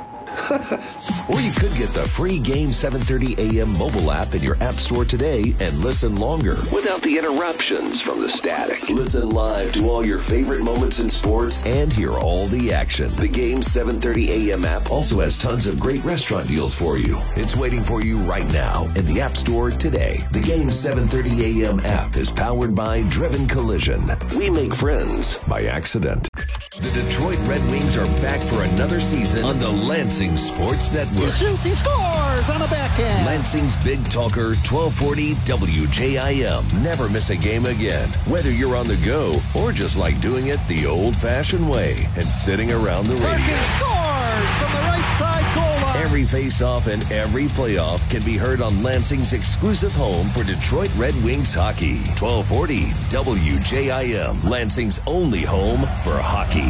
Or you could get the free Game 730 AM mobile app in your app store today and listen longer without the interruptions from the static. Listen live to all your favorite moments in sports and hear all the action. The Game 730 AM app also has tons of great restaurant deals for you. It's waiting for you right now in the app store today. The Game 730 AM app is powered by Driven Collision. We make friends by accident. The Detroit Red Wings are back for another season on the Lansing Sports Network. He shoots, he scores on a backhand. Lansing's Big Talker, 1240 WJIM. Never miss a game again, whether you're on the go or just like doing it the old-fashioned way and sitting around the radio. Larkin scores from the right side goal line. Every face-off and every playoff can be heard on Lansing's exclusive home for Detroit Red Wings hockey. 1240 WJIM, Lansing's only home for hockey.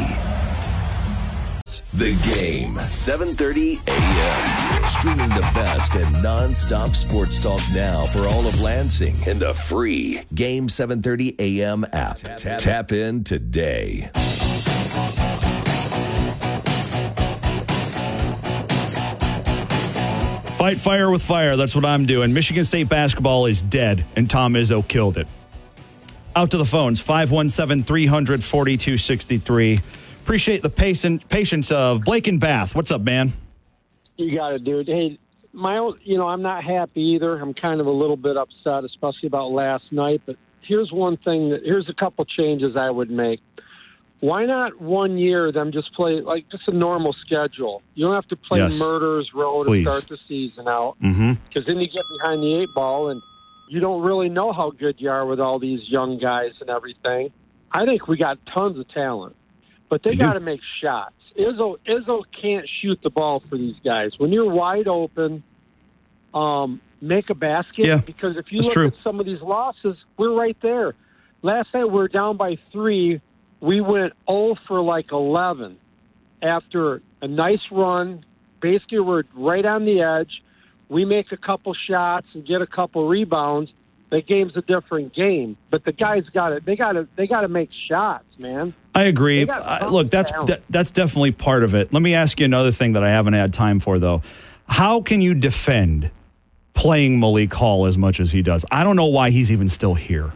The Game, 7:30 a.m. Streaming the best and non-stop sports talk now for all of Lansing in the free Game 7:30 a.m. app. Tap in today. Fight fire with fire. That's what I'm doing. Michigan State basketball is dead, and Tom Izzo killed it. Out to the phones, 517-300-4263. Appreciate the patience of Blake and Bath. What's up, man? You got it, dude. Hey, I'm not happy either. I'm kind of a little bit upset, especially about last night. But here's here's a couple changes I would make. Why not 1 year them just play like just a normal schedule? You don't have to play Murderers Row to start the season out because then you get behind the eight ball and you don't really know how good you are with all these young guys and everything. I think we got tons of talent, but they got to make shots. Izzo can't shoot the ball for these guys. When you're wide open, make a basket because if you look at some of these losses, we're right there. Last night we were down by 3. We went 0 for 11 after a nice run. Basically, we're right on the edge. We make a couple shots and get a couple rebounds. The game's a different game, but the guys got it. They got to make shots, man. I agree. Look, that's definitely part of it. Let me ask you another thing that I haven't had time for, though. How can you defend playing Malik Hall as much as he does? I don't know why he's even still here.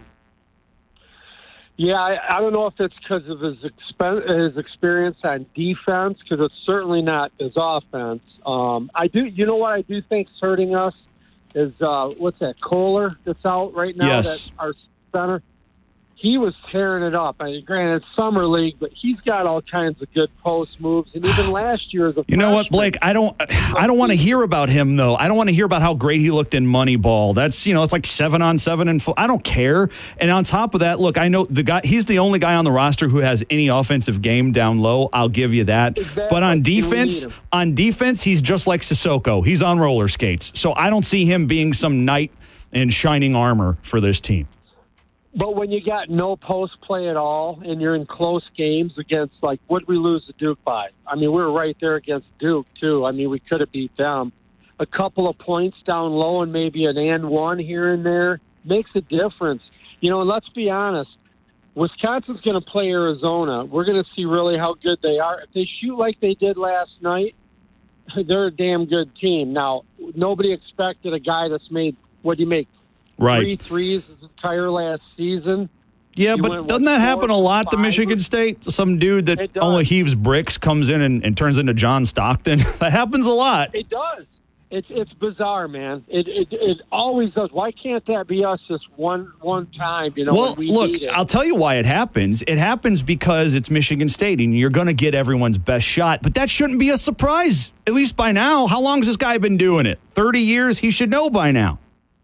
Yeah, I don't know if it's because of his experience on defense, because it's certainly not his offense. I do. You know what I do think's hurting us is what's that? Kohler that's out right now. Yes. That's our center. He was tearing it up. I mean, granted, it's summer league, but he's got all kinds of good post moves. And even last year, as a you know what, Blake? I don't want to hear about him though. I don't want to hear about how great he looked in Moneyball. That's it's like 7-on-7 and I don't care. And on top of that, look, I know the guy. He's the only guy on the roster who has any offensive game down low. I'll give you that. Exactly. But on defense, he's just like Sissoko. He's on roller skates. So I don't see him being some knight in shining armor for this team. But when you got no post play at all and you're in close games against, like, what did we lose to Duke by? I mean, we were right there against Duke, too. I mean, we could have beat them. A couple of points down low and maybe an and one here and there makes a difference. You know, and let's be honest, Wisconsin's going to play Arizona. We're going to see really how good they are. If they shoot like they did last night, they're a damn good team. Now, nobody expected a guy that's made, what do you make, right, 3 threes his entire last season. Yeah, but doesn't that happen a lot to Michigan State? Some dude that only heaves bricks comes in and turns into John Stockton. That happens a lot. It does. It's bizarre, man. It always does. Why can't that be us this one time? You know, well, when we look, need it? I'll tell you why it happens. It happens because it's Michigan State, and you're going to get everyone's best shot. But that shouldn't be a surprise, at least by now. How long has this guy been doing it? 30 years? He should know by now.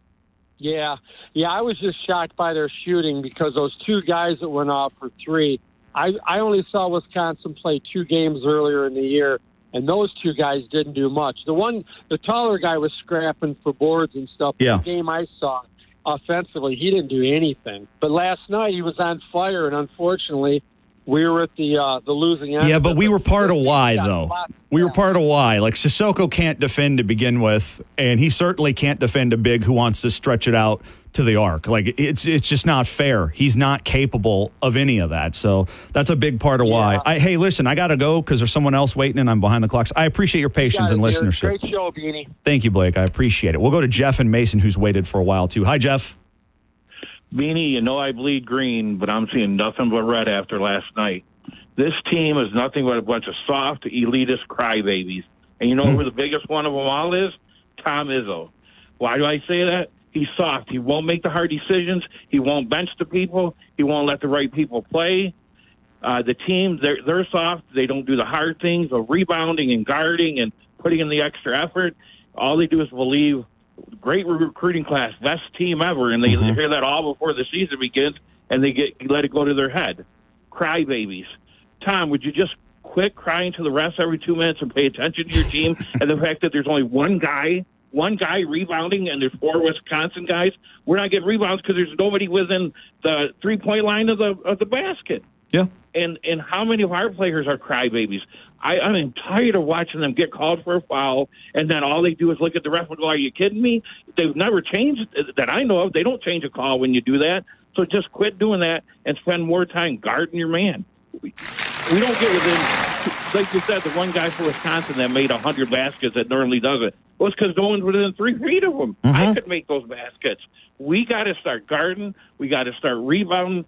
Yeah, I was just shocked by their shooting because those 2 guys that went off for 3. I only saw Wisconsin play 2 games earlier in the year, and those 2 guys didn't do much. The taller guy was scrapping for boards and stuff. Yeah. The game I saw offensively, he didn't do anything. But last night he was on fire, and unfortunately, we were at the losing end. Yeah, but we were part of why, though. We were part of why. Like, Sissoko can't defend to begin with, and he certainly can't defend a big who wants to stretch it out to the arc. Like, it's just not fair. He's not capable of any of that. So that's a big part of why. Hey, listen, I got to go because there's someone else waiting, and I'm behind the clock. I appreciate your patience and listenership. Great show, Beanie. Thank you, Blake. I appreciate it. We'll go to Jeff and Mason, who's waited for a while, too. Hi, Jeff. Beanie, you know I bleed green, but I'm seeing nothing but red after last night. This team is nothing but a bunch of soft, elitist crybabies. And you know who the biggest one of them all is? Tom Izzo. Why do I say that? He's soft. He won't make the hard decisions. He won't bench the people. He won't let the right people play. The team, they're soft. They don't do the hard things of rebounding and guarding and putting in the extra effort. All they do is believe great recruiting class, best team ever, and they hear that all before the season begins, and they let it go to their head. Crybabies. Tom, would you just quit crying to the refs every 2 minutes and pay attention to your team and the fact that there's only one guy rebounding and there's 4 Wisconsin guys? We're not getting rebounds because there's nobody within the 3-point line of the basket. Yeah. And how many of our players are crybabies? I'm tired of watching them get called for a foul, and then all they do is look at the ref and go, "Are you kidding me?" They've never changed that I know of. They don't change a call when you do that. So just quit doing that and spend more time guarding your man. We don't get within, like you said, the one guy for Wisconsin that made 100 baskets that normally doesn't. Well, it's because no one's within 3 feet of him. I could make those baskets. We got to start guarding. We got to start rebounding.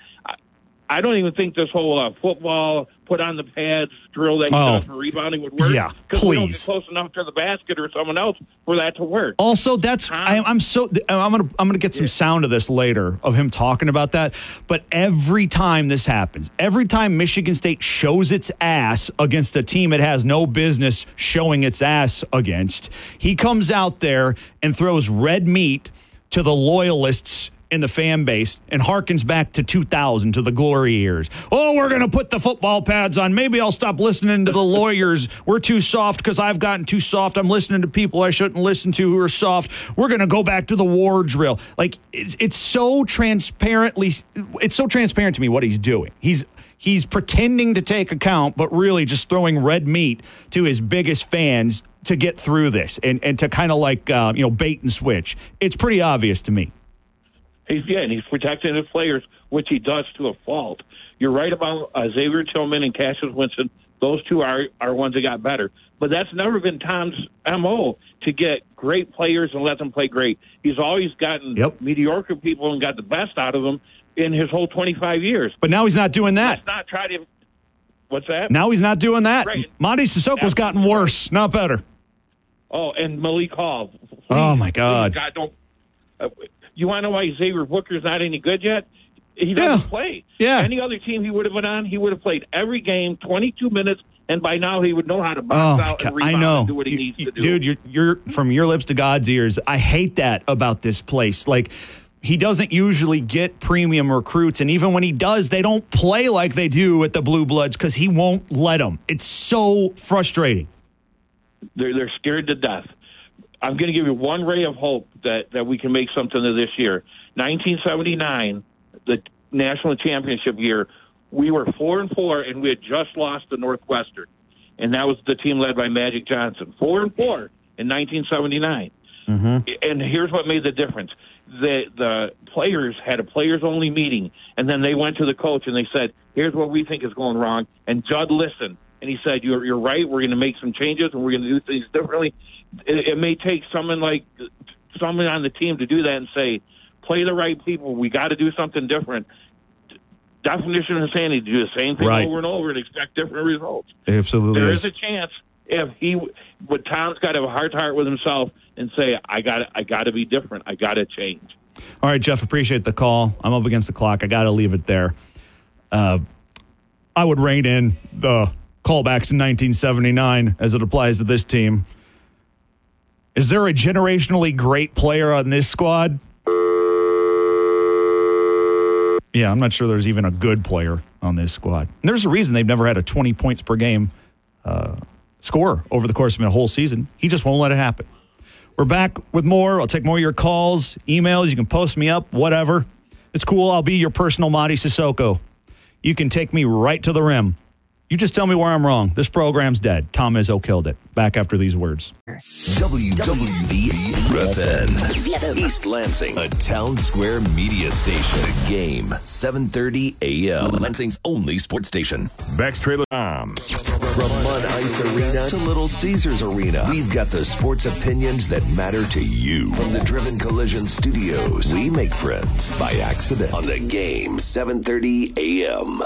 I don't even think this whole football, put on the pads, drill that stuff for rebounding would work. Yeah, because we don't get please. close enough to the basket or someone else for that to work. Also, that's I'm gonna get some sound of this later of him talking about that. But every time this happens, every time Michigan State shows its ass against a team it has no business showing its ass against, he comes out there and throws red meat to the loyalists in the fan base and harkens back to 2000 to the glory years. Oh, we're going to put the football pads on. Maybe I'll stop listening to the lawyers. We're too soft because I've gotten too soft. I'm listening to people I shouldn't listen to who are soft. We're going to go back to the war drill. Like, it's so transparent to me what he's doing. He's pretending to take account, but really just throwing red meat to his biggest fans to get through this and to kind of like, bait and switch. It's pretty obvious to me. He's protecting his players, which he does to a fault. You're right about Xavier Tillman and Cassius Winston. Those 2 are ones that got better. But that's never been Tom's MO, to get great players and let them play great. He's always gotten mediocre people and got the best out of them in his whole 25 years. But now he's not doing that. Let's not try to... What's that? Now he's not doing that. Right. Monty Sissoko's gotten worse, not better. Oh, and Malik Hall. Please, oh, my God. Please, God, don't... You want to know why Xavier Booker's not any good yet? He doesn't play. Yeah. Any other team he would have been on, he would have played every game, 22 minutes, and by now he would know how to bounce out and rebound and do what he needs to do. Dude, you're from your lips to God's ears. I hate that about this place. Like, he doesn't usually get premium recruits, and even when he does, they don't play like they do at the Blue Bloods because he won't let them. It's so frustrating. They're scared to death. I'm going to give you one ray of hope that we can make something of this year. 1979, national championship year, we were 4-4, and we had just lost to Northwestern, and that was the team led by Magic Johnson. 4-4 in 1979. Mm-hmm. And here's what made the difference: the players had a players-only meeting, and then they went to the coach and they said, "Here's what we think is going wrong." And Judd listened, and he said, "You're right. We're going to make some changes, and we're going to do things differently." It may take someone on the team to do that and say, "Play the right people. We got to do something different." Definition of insanity: to do the same thing over and over and expect different results. Absolutely, there is a chance but Tom's got to have a heart-to-heart with himself and say, "I got to be different. I got to change." All right, Jeff, appreciate the call. I'm up against the clock. I got to leave it there. I would rein in the callbacks in 1979 as it applies to this team. Is there a generationally great player on this squad? Yeah, I'm not sure there's even a good player on this squad. And there's a reason they've never had a 20 points per game score over the course of a whole season. He just won't let it happen. We're back with more. I'll take more of your calls, emails. You can post me up, whatever. It's cool. I'll be your personal Marty Sissoko. You can take me right to the rim. You just tell me where I'm wrong. This program's dead. Tom Izzo killed it. Back after these words. WWVFN, East Lansing, a Town Square media station. The Game, 7:30 a.m. Lansing's only sports station. Beck's Trailer. From Mud Ice Arena to Little Caesars Arena, we've got the sports opinions that matter to you. From the Driven Collision Studios, we make friends by accident. On The Game, 7:30 a.m.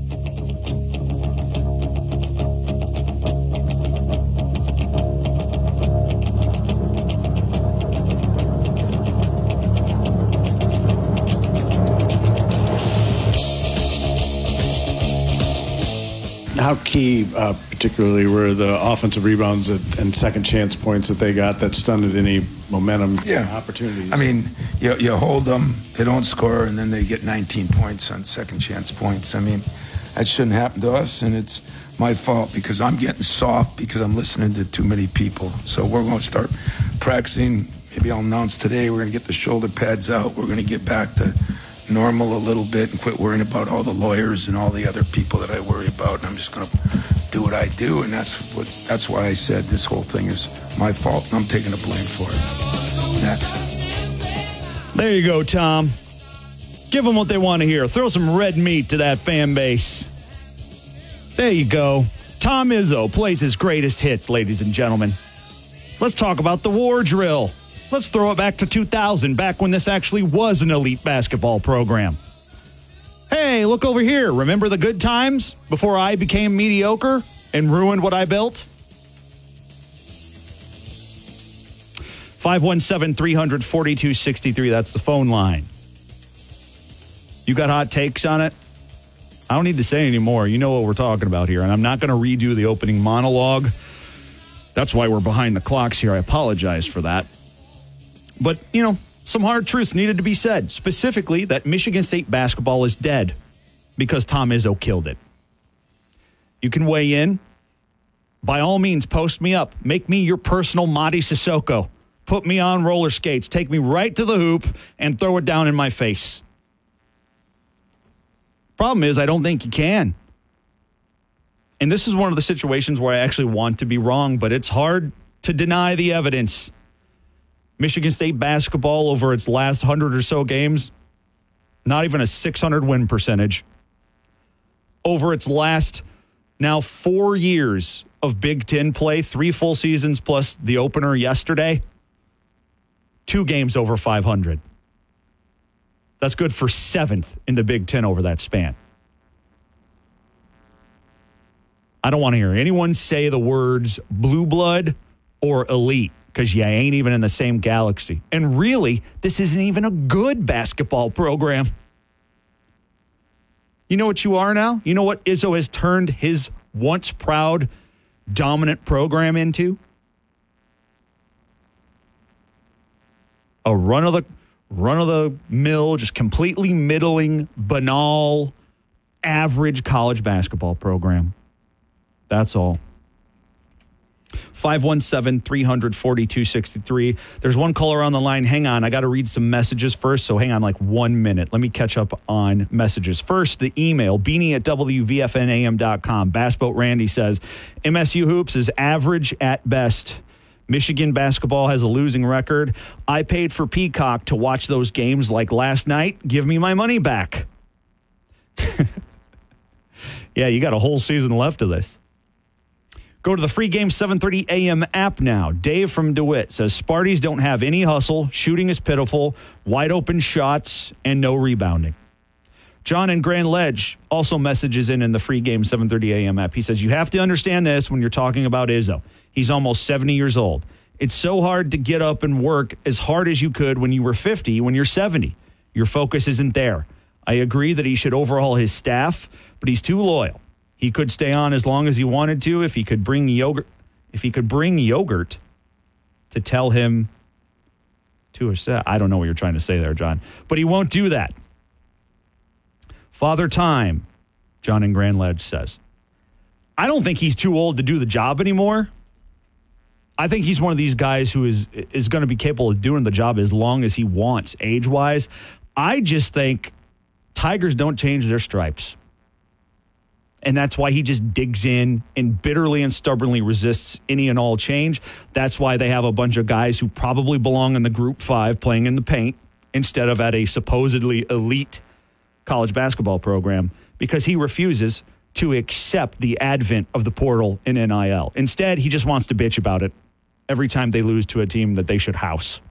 How key, particularly, were the offensive rebounds and second chance points that they got that stunted any momentum opportunities? I mean, you hold them, they don't score, and then they get 19 points on second chance points. I mean, that shouldn't happen to us, and it's my fault because I'm getting soft because I'm listening to too many people. So we're going to start practicing. Maybe I'll announce today we're going to get the shoulder pads out. We're going to get back to normal a little bit and quit worrying about all the lawyers and all the other people that I worry about, and I'm just going to do what I do, and that's why I said this whole thing is my fault, and I'm taking the blame for it. Next. There you go, Tom. Give them what they want to hear. Throw some red meat to that fan base. There you go. Tom Izzo plays his greatest hits, ladies and gentlemen. Let's talk about the war drill. Let's throw it back to 2000, back when this actually was an elite basketball program. Hey, look over here. Remember the good times before I became mediocre and ruined what I built? 517-300-4263. That's the phone line. You got hot takes on it? I don't need to say anymore. You know what we're talking about here. And I'm not going to redo the opening monologue. That's why we're behind the clocks here. I apologize for that. But, some hard truths needed to be said. Specifically, that Michigan State basketball is dead because Tom Izzo killed it. You can weigh in. By all means, post me up. Make me your personal Marty Sissoko. Put me on roller skates. Take me right to the hoop and throw it down in my face. Problem is, I don't think you can. And this is one of the situations where I actually want to be wrong, but it's hard to deny the evidence. Michigan State basketball over its last 100 or so games, not even a 600 win percentage. Over its last now 4 years of Big Ten play, 3 full seasons plus the opener yesterday, 2 games over 500. That's good for 7th in the Big Ten over that span. I don't want to hear anyone say the words blue blood or elite, because you ain't even in the same galaxy. And really, this isn't even a good basketball program. You know what you are now? You know what Izzo has turned his once proud, dominant program into? A run-of-the-mill, just completely middling, banal, average college basketball program. That's all. 517-300-4263. There's one caller on the line. Hang on. I got to read some messages first, so hang on like 1 minute. Let me catch up on messages. First, the email, beanie@wvfnam.com. Bassboat Randy says, MSU Hoops is average at best. Michigan basketball has a losing record. I paid for Peacock to watch those games like last night. Give me my money back. Yeah, you got a whole season left of this. Go to the free game 7:30 a.m. app now. Dave from DeWitt says Sparties don't have any hustle, shooting is pitiful, wide open shots, and no rebounding. John in Grand Ledge also messages in the free game 7:30 a.m. app. He says, you have to understand this when you're talking about Izzo. He's almost 70 years old. It's so hard to get up and work as hard as you could when you were 50, when you're 70. Your focus isn't there. I agree that he should overhaul his staff, but he's too loyal. He could stay on as long as he wanted to if he could bring yogurt to tell him to accept. I don't know what you're trying to say there, John. But he won't do that. Father Time, John in Grand Ledge says, I don't think he's too old to do the job anymore. I think he's one of these guys who is going to be capable of doing the job as long as he wants, age-wise. I just think Tigers don't change their stripes. And that's why he just digs in and bitterly and stubbornly resists any and all change. That's why they have a bunch of guys who probably belong in the Group 5 playing in the paint instead of at a supposedly elite college basketball program, because he refuses to accept the advent of the portal in NIL. Instead, he just wants to bitch about it every time they lose to a team that they should house.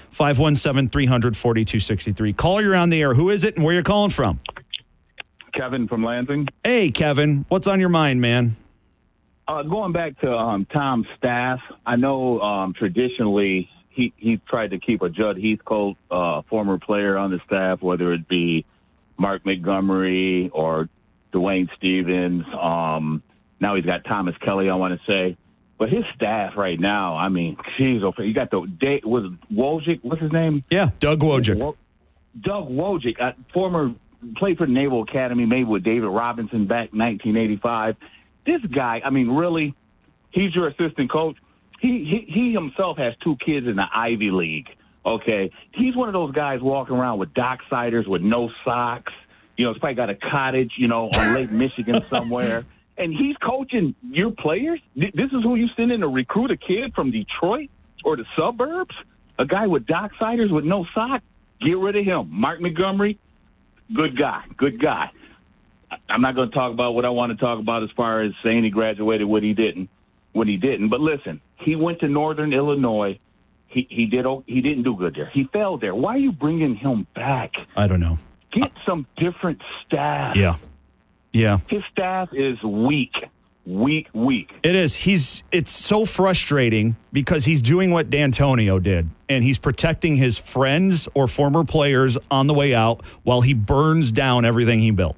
517-300-4263. Caller, you're on the air. Who is it and where you're calling from? Kevin from Lansing. Hey, Kevin. What's on your mind, man? Going back to Tom's staff, I know traditionally he tried to keep a Judd Heathcote former player on the staff, whether it be Mark Montgomery or Dwayne Stevens. Now he's got Thomas Kelly, I want to say. But his staff right now, I mean, geez, you got was Wojcik, what's his name? Yeah, Doug Wojcik. Doug Wojcik, former played for the Naval Academy, maybe with David Robinson back in 1985. This guy, I mean, really, he's your assistant coach. He himself has 2 kids in the Ivy League, okay? He's one of those guys walking around with docksiders with no socks. You know, he's probably got a cottage, on Lake Michigan somewhere. And he's coaching your players? This is who you send in to recruit a kid from Detroit or the suburbs? A guy with docksiders with no socks? Get rid of him. Mark Montgomery, good guy. I'm not going to talk about what I want to talk about as far as saying he graduated when he didn't. But listen, he went to Northern Illinois. He didn't do good there. He failed there. Why are you bringing him back? I don't know. Get some different staff. Yeah. His staff is weak. It is. It's so frustrating because he's doing what D'Antonio did, and he's protecting his friends or former players on the way out while he burns down everything he built.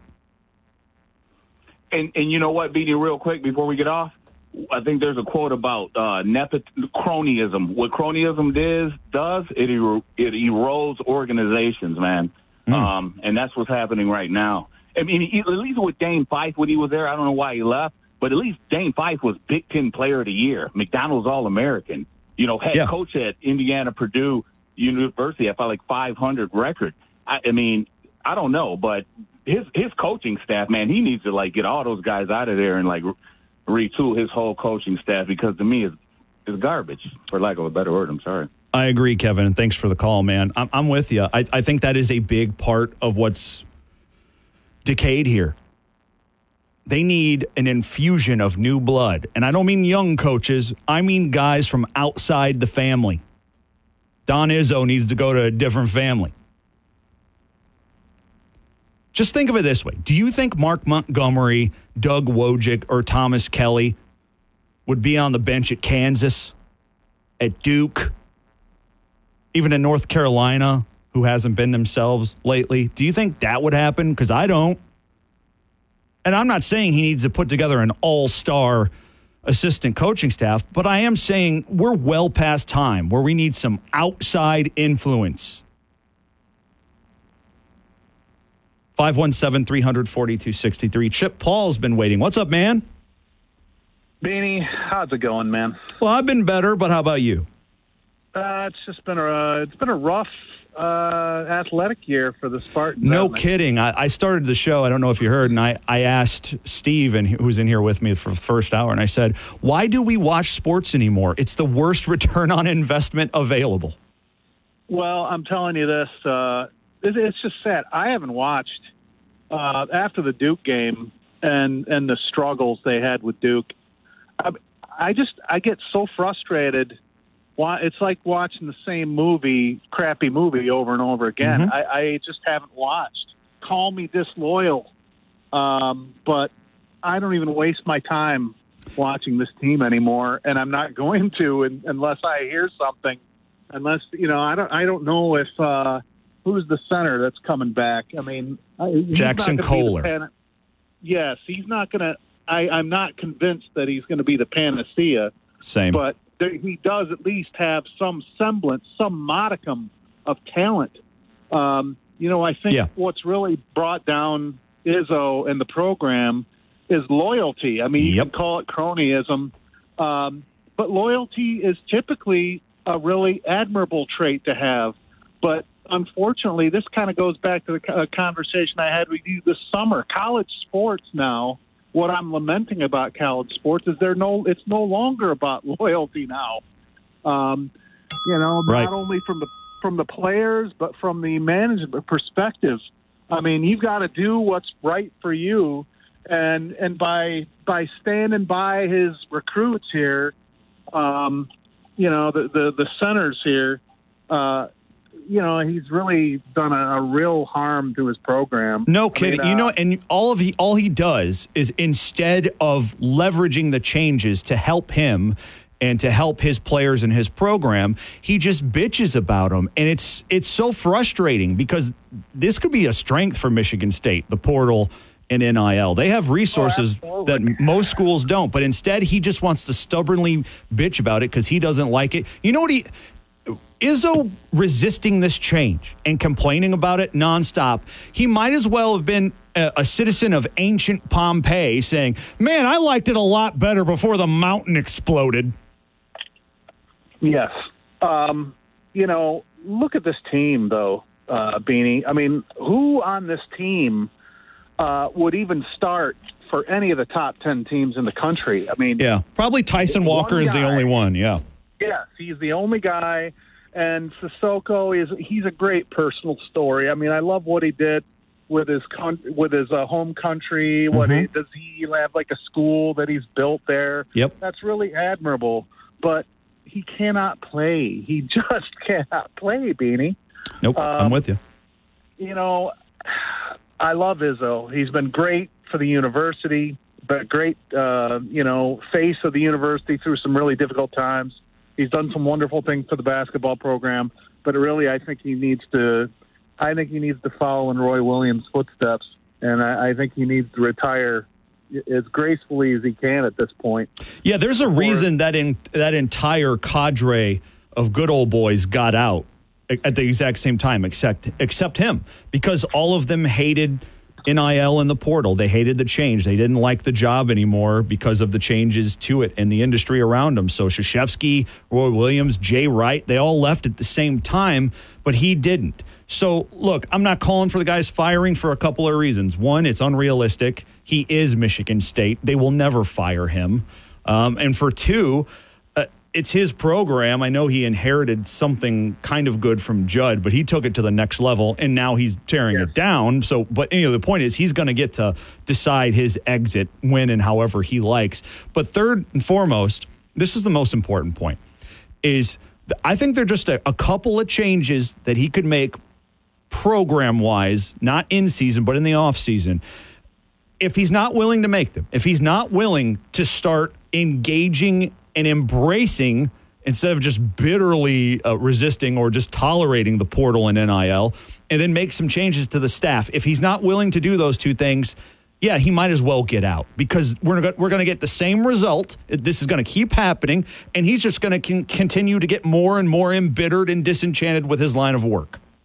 And you know what, Beanie, real quick before we get off? I think there's a quote about cronyism. What cronyism does, it erodes organizations, man. And that's what's happening right now. I mean, at least with Dane Fife when he was there, I don't know why he left, but at least Dane Fife was Big Ten Player of the Year, McDonald's All-American. Head coach at Indiana Purdue University, I felt like 500 record. I mean, I don't know, but his coaching staff, man, he needs to get all those guys out of there and retool his whole coaching staff, because to me is garbage, for lack of a better word. I'm sorry. I agree, Kevin, and thanks for the call, man. I'm with you. I think that is a big part of what's decayed here. They need an infusion of new blood. And I don't mean young coaches. I mean guys from outside the family. Don Izzo needs to go to a different family. Just think of it this way. Do you think Mark Montgomery, Doug Wojcik, or Thomas Kelly would be on the bench at Kansas, at Duke, even in North Carolina, who hasn't been themselves lately? Do you think that would happen? Because I don't. And I'm not saying he needs to put together an all-star assistant coaching staff, but I am saying we're well past time where we need some outside influence. 517-300-4263. Chip Paul's been waiting. What's up, man? Beanie, How's it going, man? Well, I've been better, but how about you? It's just been a rough athletic year for the Spartans. No kidding. I started the show, I don't know if you heard, and I asked Steve, who's in here with me for the first hour, and I said, why do we watch sports anymore? It's the worst return on investment available. Well, I'm telling you this, it's just sad. I haven't watched after the Duke game and the struggles they had with Duke. I get so frustrated. It's like watching the same crappy movie over and over again. Mm-hmm. I just haven't watched. Call me disloyal, but I don't even waste my time watching this team anymore, and I'm not going to unless I hear something. Unless I don't know if who's the center that's coming back. I mean, Jackson Kohler. Yes, he's not going to. I'm not convinced that he's going to be the panacea. Same, but he does at least have some semblance, some modicum of talent. I think what's really brought down Izzo and the program is loyalty. I mean, you can call it cronyism, but loyalty is typically a really admirable trait to have. But unfortunately, this kind of goes back to the conversation I had with you this summer. College sports now, what I'm lamenting about college sports is it's no longer about loyalty now. Not only from the players, but from the management perspective. I mean, you've got to do what's right for you, and by standing by his recruits here, the centers here, he's really done a real harm to his program. No kidding. And all he does is, instead of leveraging the changes to help him and to help his players and his program, he just bitches about them. And it's so frustrating because this could be a strength for Michigan State, the portal and NIL. They have resources that most schools don't, but instead he just wants to stubbornly bitch about it because he doesn't like it. You know what Izzo resisting this change and complaining about it nonstop, he might as well have been a citizen of ancient Pompeii saying, man, I liked it a lot better before the mountain exploded. Yes. Look at this team, though, Beanie. I mean, who on this team would even start for any of the top 10 teams in the country? I mean, yeah, probably Tyson Walker is the only one. Yeah. Yes, he's the only guy. And Sissoko he's a great personal story. I mean, I love what he did with his home country. Does he have like a school that he's built there? Yep. That's really admirable. But he cannot play. He just cannot play, Beanie. Nope, I'm with you. I love Izzo. He's been great for the university, but great, face of the university through some really difficult times. He's done some wonderful things for the basketball program, but really, I think he needs to follow in Roy Williams' footsteps, and I think he needs to retire as gracefully as he can at this point. Yeah, there's a reason that that entire cadre of good old boys got out at the exact same time, except him, because all of them hated NIL and the portal. They hated the change. They didn't like the job anymore because of the changes to it and the industry around them. So Krzyzewski, Roy Williams, Jay Wright, they all left at the same time, but he didn't. So, look, I'm not calling for the guys firing for a couple of reasons. One, it's unrealistic. He is Michigan State. They will never fire him. And for two, it's his program. I know he inherited something kind of good from Judd, but he took it to the next level, and now he's tearing it down. So, but the point is he's going to get to decide his exit when and however he likes. But third and foremost, this is the most important point, is I think there are just a couple of changes that he could make program-wise, not in season, but in the off season. If he's not willing to make them, if he's not willing to start engaging and embracing, instead of just bitterly resisting or just tolerating the portal and NIL, and then make some changes to the staff. If he's not willing to do those two things, yeah, he might as well get out, because we're going to get the same result. This is going to keep happening, and he's just going to continue to get more and more embittered and disenchanted with his line of work.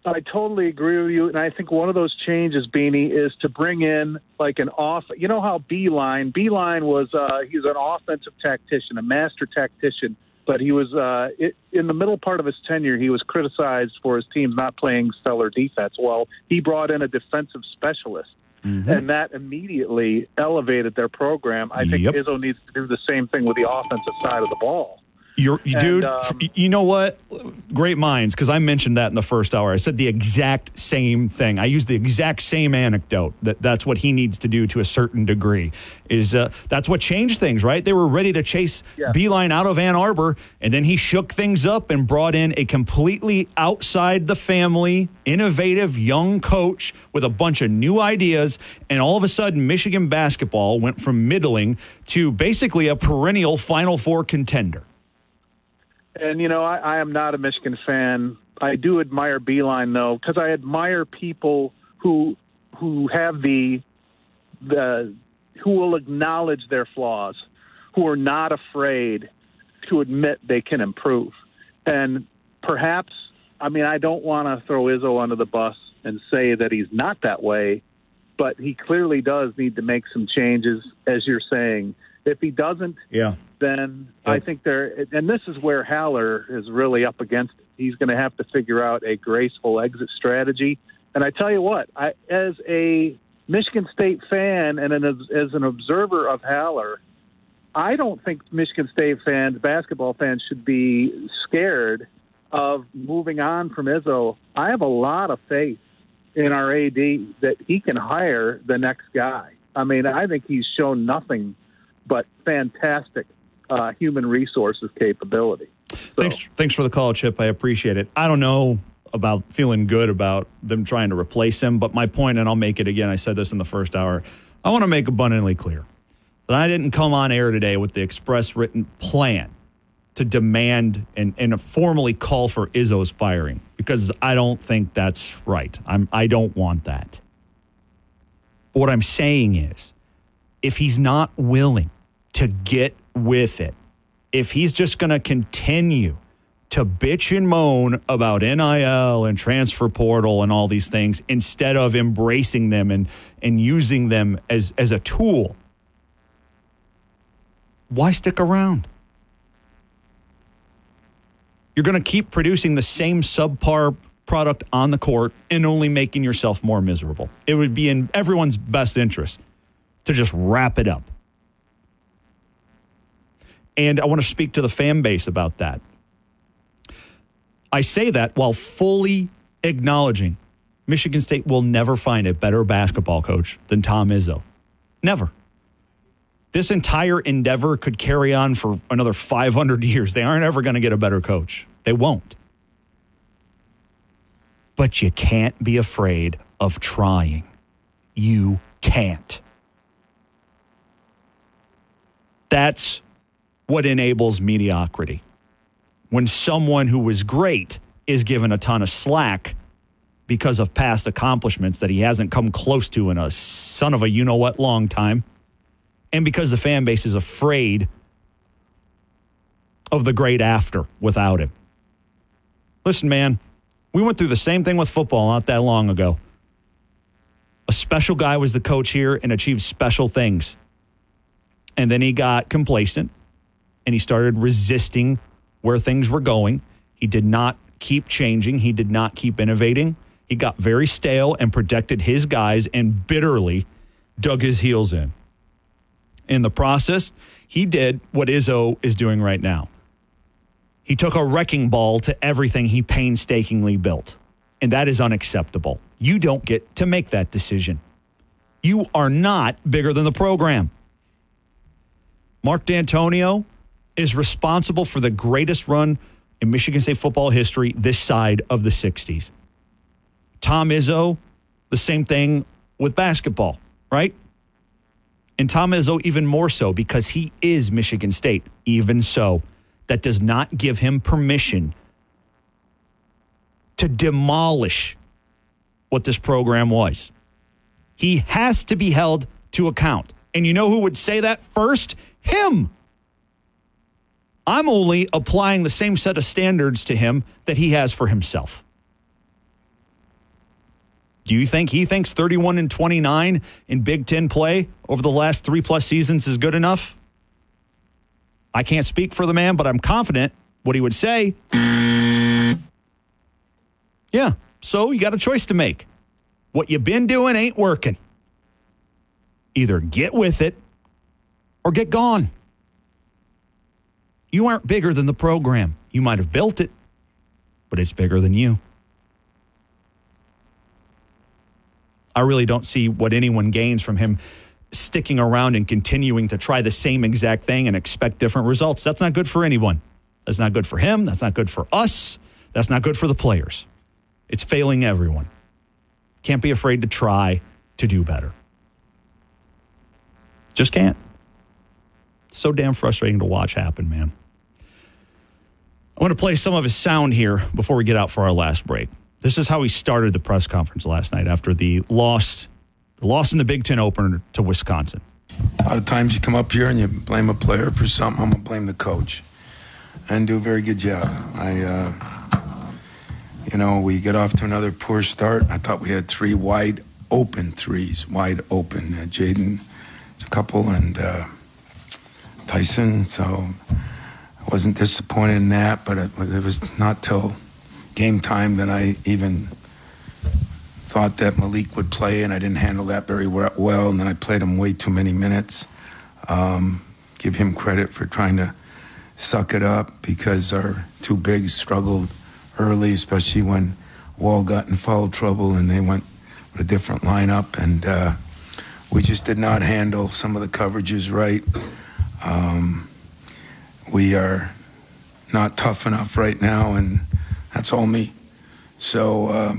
I totally agree with you, and I think one of those changes, Beanie, is to bring in like an off. You know how Beeline was he's an offensive tactician, a master tactician, but he was in the middle part of his tenure, he was criticized for his teams not playing stellar defense. Well, he brought in a defensive specialist, and that immediately elevated their program. I think Izzo needs to do the same thing with the offensive side of the ball. Dude, you know what? Great minds, because I mentioned that in the first hour. I said the exact same thing. I used the exact same anecdote. That's what he needs to do to a certain degree. That's what changed things, right? They were ready to chase Beeline out of Ann Arbor, and then he shook things up and brought in a completely outside the family, innovative young coach with a bunch of new ideas, and all of a sudden Michigan basketball went from middling to basically a perennial Final Four contender. And, I am not a Michigan fan. I do admire Beeline, though, because I admire people who have who will acknowledge their flaws, who are not afraid to admit they can improve. And perhaps, I don't want to throw Izzo under the bus and say that he's not that way, but he clearly does need to make some changes, as you're saying. If he doesn't, then I think and this is where Haller is really up against it. He's going to have to figure out a graceful exit strategy. And I tell you what, as a Michigan State fan and as an observer of Haller, I don't think Michigan State fans, basketball fans, should be scared of moving on from Izzo. I have a lot of faith in our AD that he can hire the next guy. I think he's shown nothing but fantastic human resources capability. So. Thanks for the call, Chip. I appreciate it. I don't know about feeling good about them trying to replace him, but my point, and I'll make it again, I said this in the first hour, I want to make abundantly clear that I didn't come on air today with the express written plan to demand and formally call for Izzo's firing, because I don't think that's right. I don't want that. But what I'm saying is, if he's not willing to get with it, if he's just going to continue to bitch and moan about NIL and transfer portal and all these things instead of embracing them and using them as a tool, why stick around? You're going to keep producing the same subpar product on the court and only making yourself more miserable. It would be in everyone's best interest to just wrap it up. And I want to speak to the fan base about that. I say that while fully acknowledging Michigan State will never find a better basketball coach than Tom Izzo. Never. This entire endeavor could carry on for another 500 years. They aren't ever going to get a better coach. They won't. But you can't be afraid of trying. You can't. That's what enables mediocrity. When someone who was great is given a ton of slack because of past accomplishments that he hasn't come close to in a son of a you-know-what long time, and because the fan base is afraid of the great after without him. Listen, man, we went through the same thing with football not that long ago. A special guy was the coach here and achieved special things. And then he got complacent and he started resisting where things were going. He did not keep changing. He did not keep innovating. He got very stale and protected his guys and bitterly dug his heels in. In the process, he did what Izzo is doing right now. He took a wrecking ball to everything he painstakingly built. And that is unacceptable. You don't get to make that decision. You are not bigger than the program. Mark D'Antonio is responsible for the greatest run in Michigan State football history this side of the 60s. Tom Izzo, the same thing with basketball, right? And Tom Izzo even more so because he is Michigan State. Even so, that does not give him permission to demolish what this program was. He has to be held to account. And you know who would say that first? Him. I'm only applying the same set of standards to him that he has for himself. Do you think he thinks 31-29 in Big Ten play over the last 3+ seasons is good enough? I can't speak for the man, but I'm confident what he would say. Yeah, so you got a choice to make. What you've been doing ain't working. Either get with it or get gone. You aren't bigger than the program. You might have built it, but it's bigger than you. I really don't see what anyone gains from him sticking around and continuing to try the same exact thing and expect different results. That's not good for anyone. That's not good for him. That's not good for us. That's not good for the players. It's failing everyone. Can't be afraid to try to do better. Just can't. It's so damn frustrating to watch happen, man. I want to play some of his sound here before we get out for our last break. This is how he started the press conference last night after the loss in the Big Ten opener to Wisconsin. A lot of times you come up here and you blame a player for something. I'm going to blame the coach and do a very good job. We get off to another poor start. I thought we had 3 wide open threes, Jaden, a couple, and Tyson. So I wasn't disappointed in that, but it was not till game time that I even thought that Malik would play, and I didn't handle that very well, and then I played him way too many minutes. Give him credit for trying to suck it up because our 2 bigs struggled early, especially when Wall got in foul trouble and they went with a different lineup, and we just did not handle some of the coverages right. We are not tough enough right now, and that's all me. So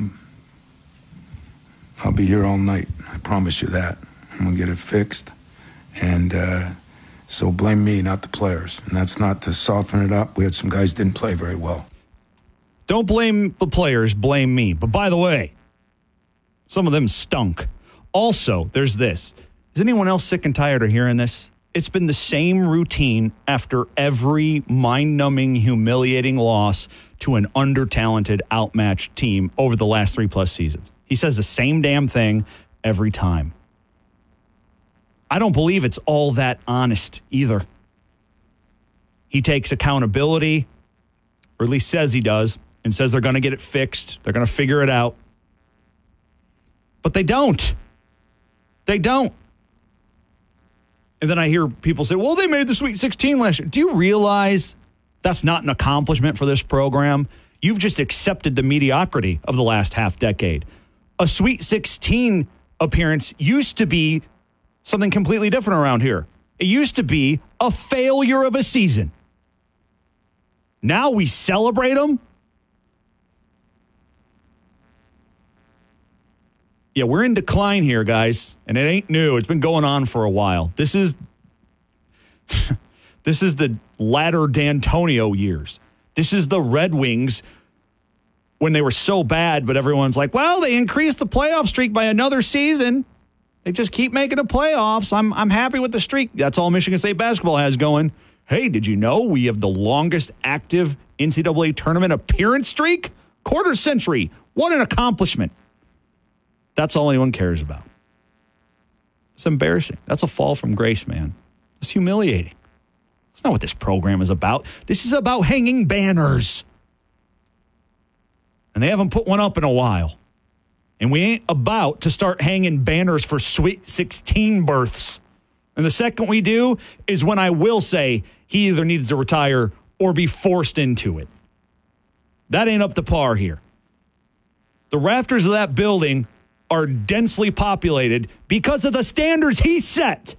I'll be here all night. I promise you that. I'm going to get it fixed. And so blame me, not the players. And that's not to soften it up. We had some guys didn't play very well. Don't blame the players, blame me. But by the way, some of them stunk. Also, there's this. Is anyone else sick and tired of hearing this? It's been the same routine after every mind-numbing, humiliating loss to an under-talented, outmatched team over the last 3+ seasons. He says the same damn thing every time. I don't believe it's all that honest either. He takes accountability, or at least says he does, and says they're going to get it fixed. They're going to figure it out. But they don't. They don't. And then I hear people say, well, they made the Sweet 16 last year. Do you realize that's not an accomplishment for this program? You've just accepted the mediocrity of the last half decade. A Sweet 16 appearance used to be something completely different around here. It used to be a failure of a season. Now we celebrate them? Yeah, we're in decline here, guys, and it ain't new. It's been going on for a while. This is the latter D'Antonio years. This is the Red Wings when they were so bad, but everyone's like, well, they increased the playoff streak by another season. They just keep making the playoffs. I'm happy with the streak. That's all Michigan State basketball has going. Hey, did you know we have the longest active NCAA tournament appearance streak? Quarter century. What an accomplishment. That's all anyone cares about. It's embarrassing. That's a fall from grace, man. It's humiliating. That's not what this program is about. This is about hanging banners. And they haven't put one up in a while. And we ain't about to start hanging banners for Sweet 16 berths. And the second we do is when I will say he either needs to retire or be forced into it. That ain't up to par here. The rafters of that building are densely populated because of the standards he set.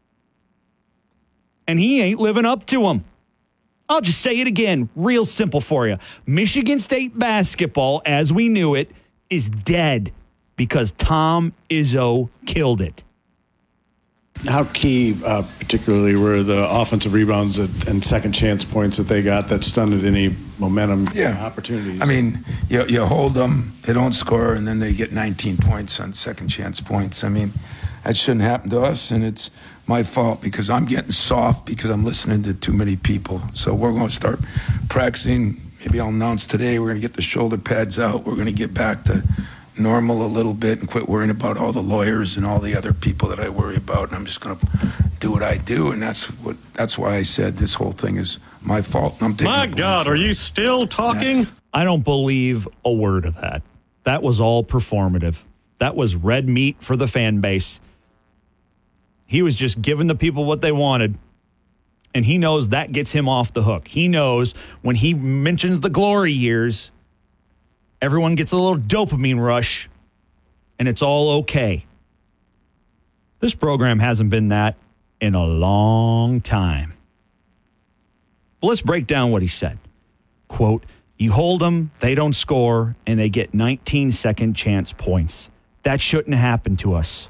And he ain't living up to them. I'll just say it again, real simple for you. Michigan State basketball, as we knew it, is dead because Tom Izzo killed it. How key, particularly, were the offensive rebounds and second chance points that they got that stunted any momentum opportunities? I mean, you hold them, they don't score, and then they get 19 points on second chance points. I mean, that shouldn't happen to us, and it's my fault because I'm getting soft because I'm listening to too many people. So we're going to start practicing. Maybe I'll announce today we're going to get the shoulder pads out. We're going to get back to normal a little bit and quit worrying about all the lawyers and all the other people that I worry about, and I'm just going to do what I do, and that's why I said this whole thing is my fault. And I'm taking My the blame God, for are it. you still talking? Next. I don't believe a word of that. That was all performative. That was red meat for the fan base. He was just giving the people what they wanted, and he knows that gets him off the hook. He knows when he mentions the glory years, everyone gets a little dopamine rush, and it's all okay. This program hasn't been that in a long time. But let's break down what he said. Quote, you hold them, they don't score, and they get 19 second chance points. That shouldn't happen to us.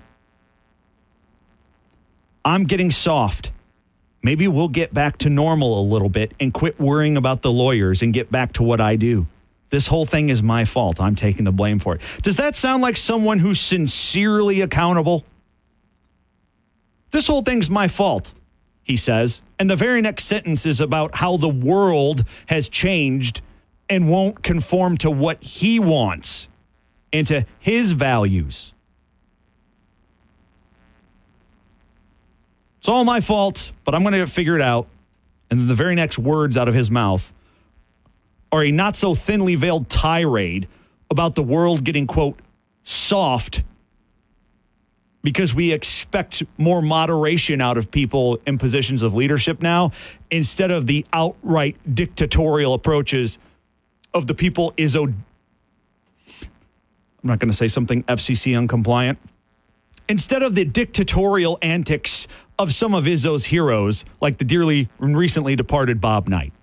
I'm getting soft. Maybe we'll get back to normal a little bit and quit worrying about the lawyers and get back to what I do. This whole thing is my fault. I'm taking the blame for it. Does that sound like someone who's sincerely accountable? This whole thing's my fault, he says. And the very next sentence is about how the world has changed and won't conform to what he wants and to his values. It's all my fault, but I'm going to figure it out. And then the very next words out of his mouth are a not so thinly veiled tirade about the world getting, quote, soft because we expect more moderation out of people in positions of leadership now instead of the outright dictatorial approaches of the people I'm not going to say something FCC uncompliant. Instead of the dictatorial antics of some of Izzo's heroes, like the dearly and recently departed Bob Knight.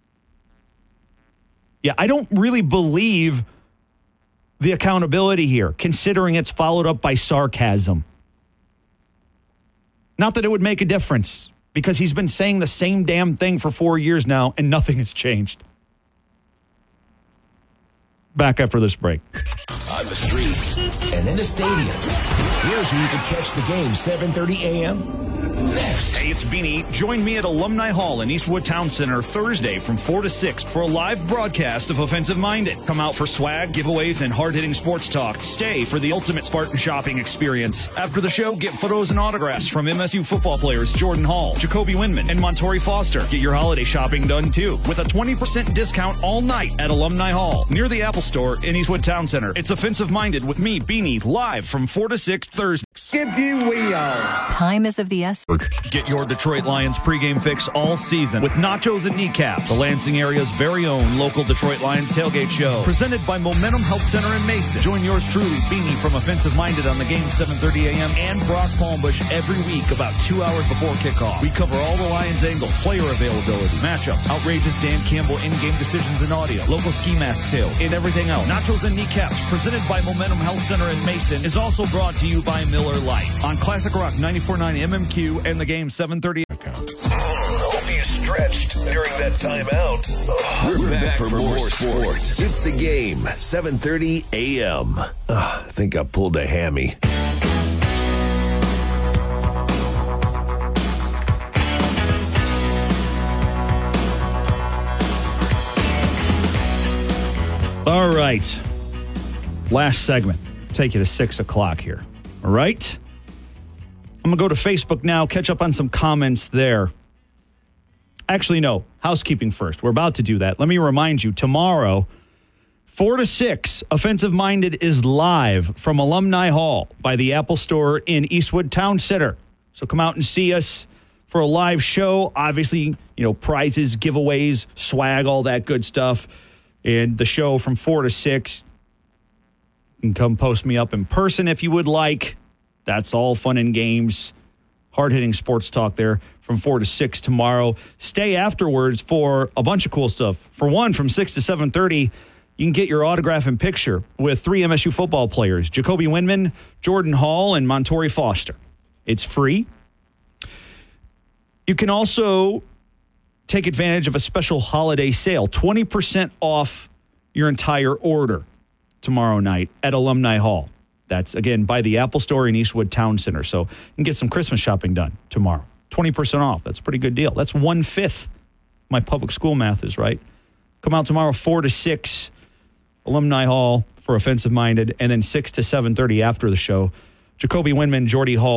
Yeah, I don't really believe the accountability here, considering it's followed up by sarcasm. Not that it would make a difference, because he's been saying the same damn thing for 4 years now, and nothing has changed. Back after this break. On the streets and in the stadiums. Here's where you can catch the game, 7:30 a.m. Next. Hey, it's Beanie. Join me at Alumni Hall in Eastwood Town Center Thursday from 4 to 6 for a live broadcast of Offensive Minded. Come out for swag, giveaways, and hard-hitting sports talk. Stay for the ultimate Spartan shopping experience. After the show, get photos and autographs from MSU football players Jordan Hall, Jacoby Windman, and Montori Foster. Get your holiday shopping done, too, with a 20% discount all night at Alumni Hall, near the Apple Store in Eastwood Town Center. It's Offensive Minded with me, Beanie, live from 4 to 6 Thursday. If you will. Time is of the essence. Get your Detroit Lions pregame fix all season with nachos and kneecaps. The Lansing area's very own local Detroit Lions tailgate show. Presented by Momentum Health Center in Mason. Join yours truly, Beanie, from Offensive Minded on the game 7:30 a.m. and Brock Palmbush every week about 2 hours before kickoff. We cover all the Lions angles, player availability, matchups, outrageous Dan Campbell in-game decisions and audio, local ski mask sales, and everything else. Nachos and kneecaps, presented by Momentum Health Center in Mason, is also brought to you by Miller Lite on Classic Rock 94.9 MMQ and the game 7:30. Hope you stretched during that timeout. We're back for more sports. It's the game, 7:30 a.m. I think I pulled a hammy. All right. Last segment. Take you to 6 o'clock here. All right. I'm going to go to Facebook now, catch up on some comments there. Actually, no. Housekeeping first. We're about to do that. Let me remind you, tomorrow, 4 to 6, Offensive Minded is live from Alumni Hall by the Apple Store in Eastwood Town Center. So come out and see us for a live show. Obviously, prizes, giveaways, swag, all that good stuff. And the show from 4 to 6. You can come post me up in person if you would like. That's all fun and games. Hard-hitting sports talk there from 4 to 6 tomorrow. Stay afterwards for a bunch of cool stuff. For one, from 6 to 7:30, you can get your autograph and picture with 3 MSU football players, Jacoby Windman, Jordan Hall, and Montori Foster. It's free. You can also take advantage of a special holiday sale, 20% off your entire order tomorrow night at Alumni Hall. That's, again, by the Apple Store in Eastwood Town Center. So you can get some Christmas shopping done tomorrow. 20% off. That's a pretty good deal. That's 1/5. My public school math is right. Come out tomorrow, 4 to 6. Alumni Hall for offensive-minded, and then 6 to 7:30 after the show. Jacoby Windman,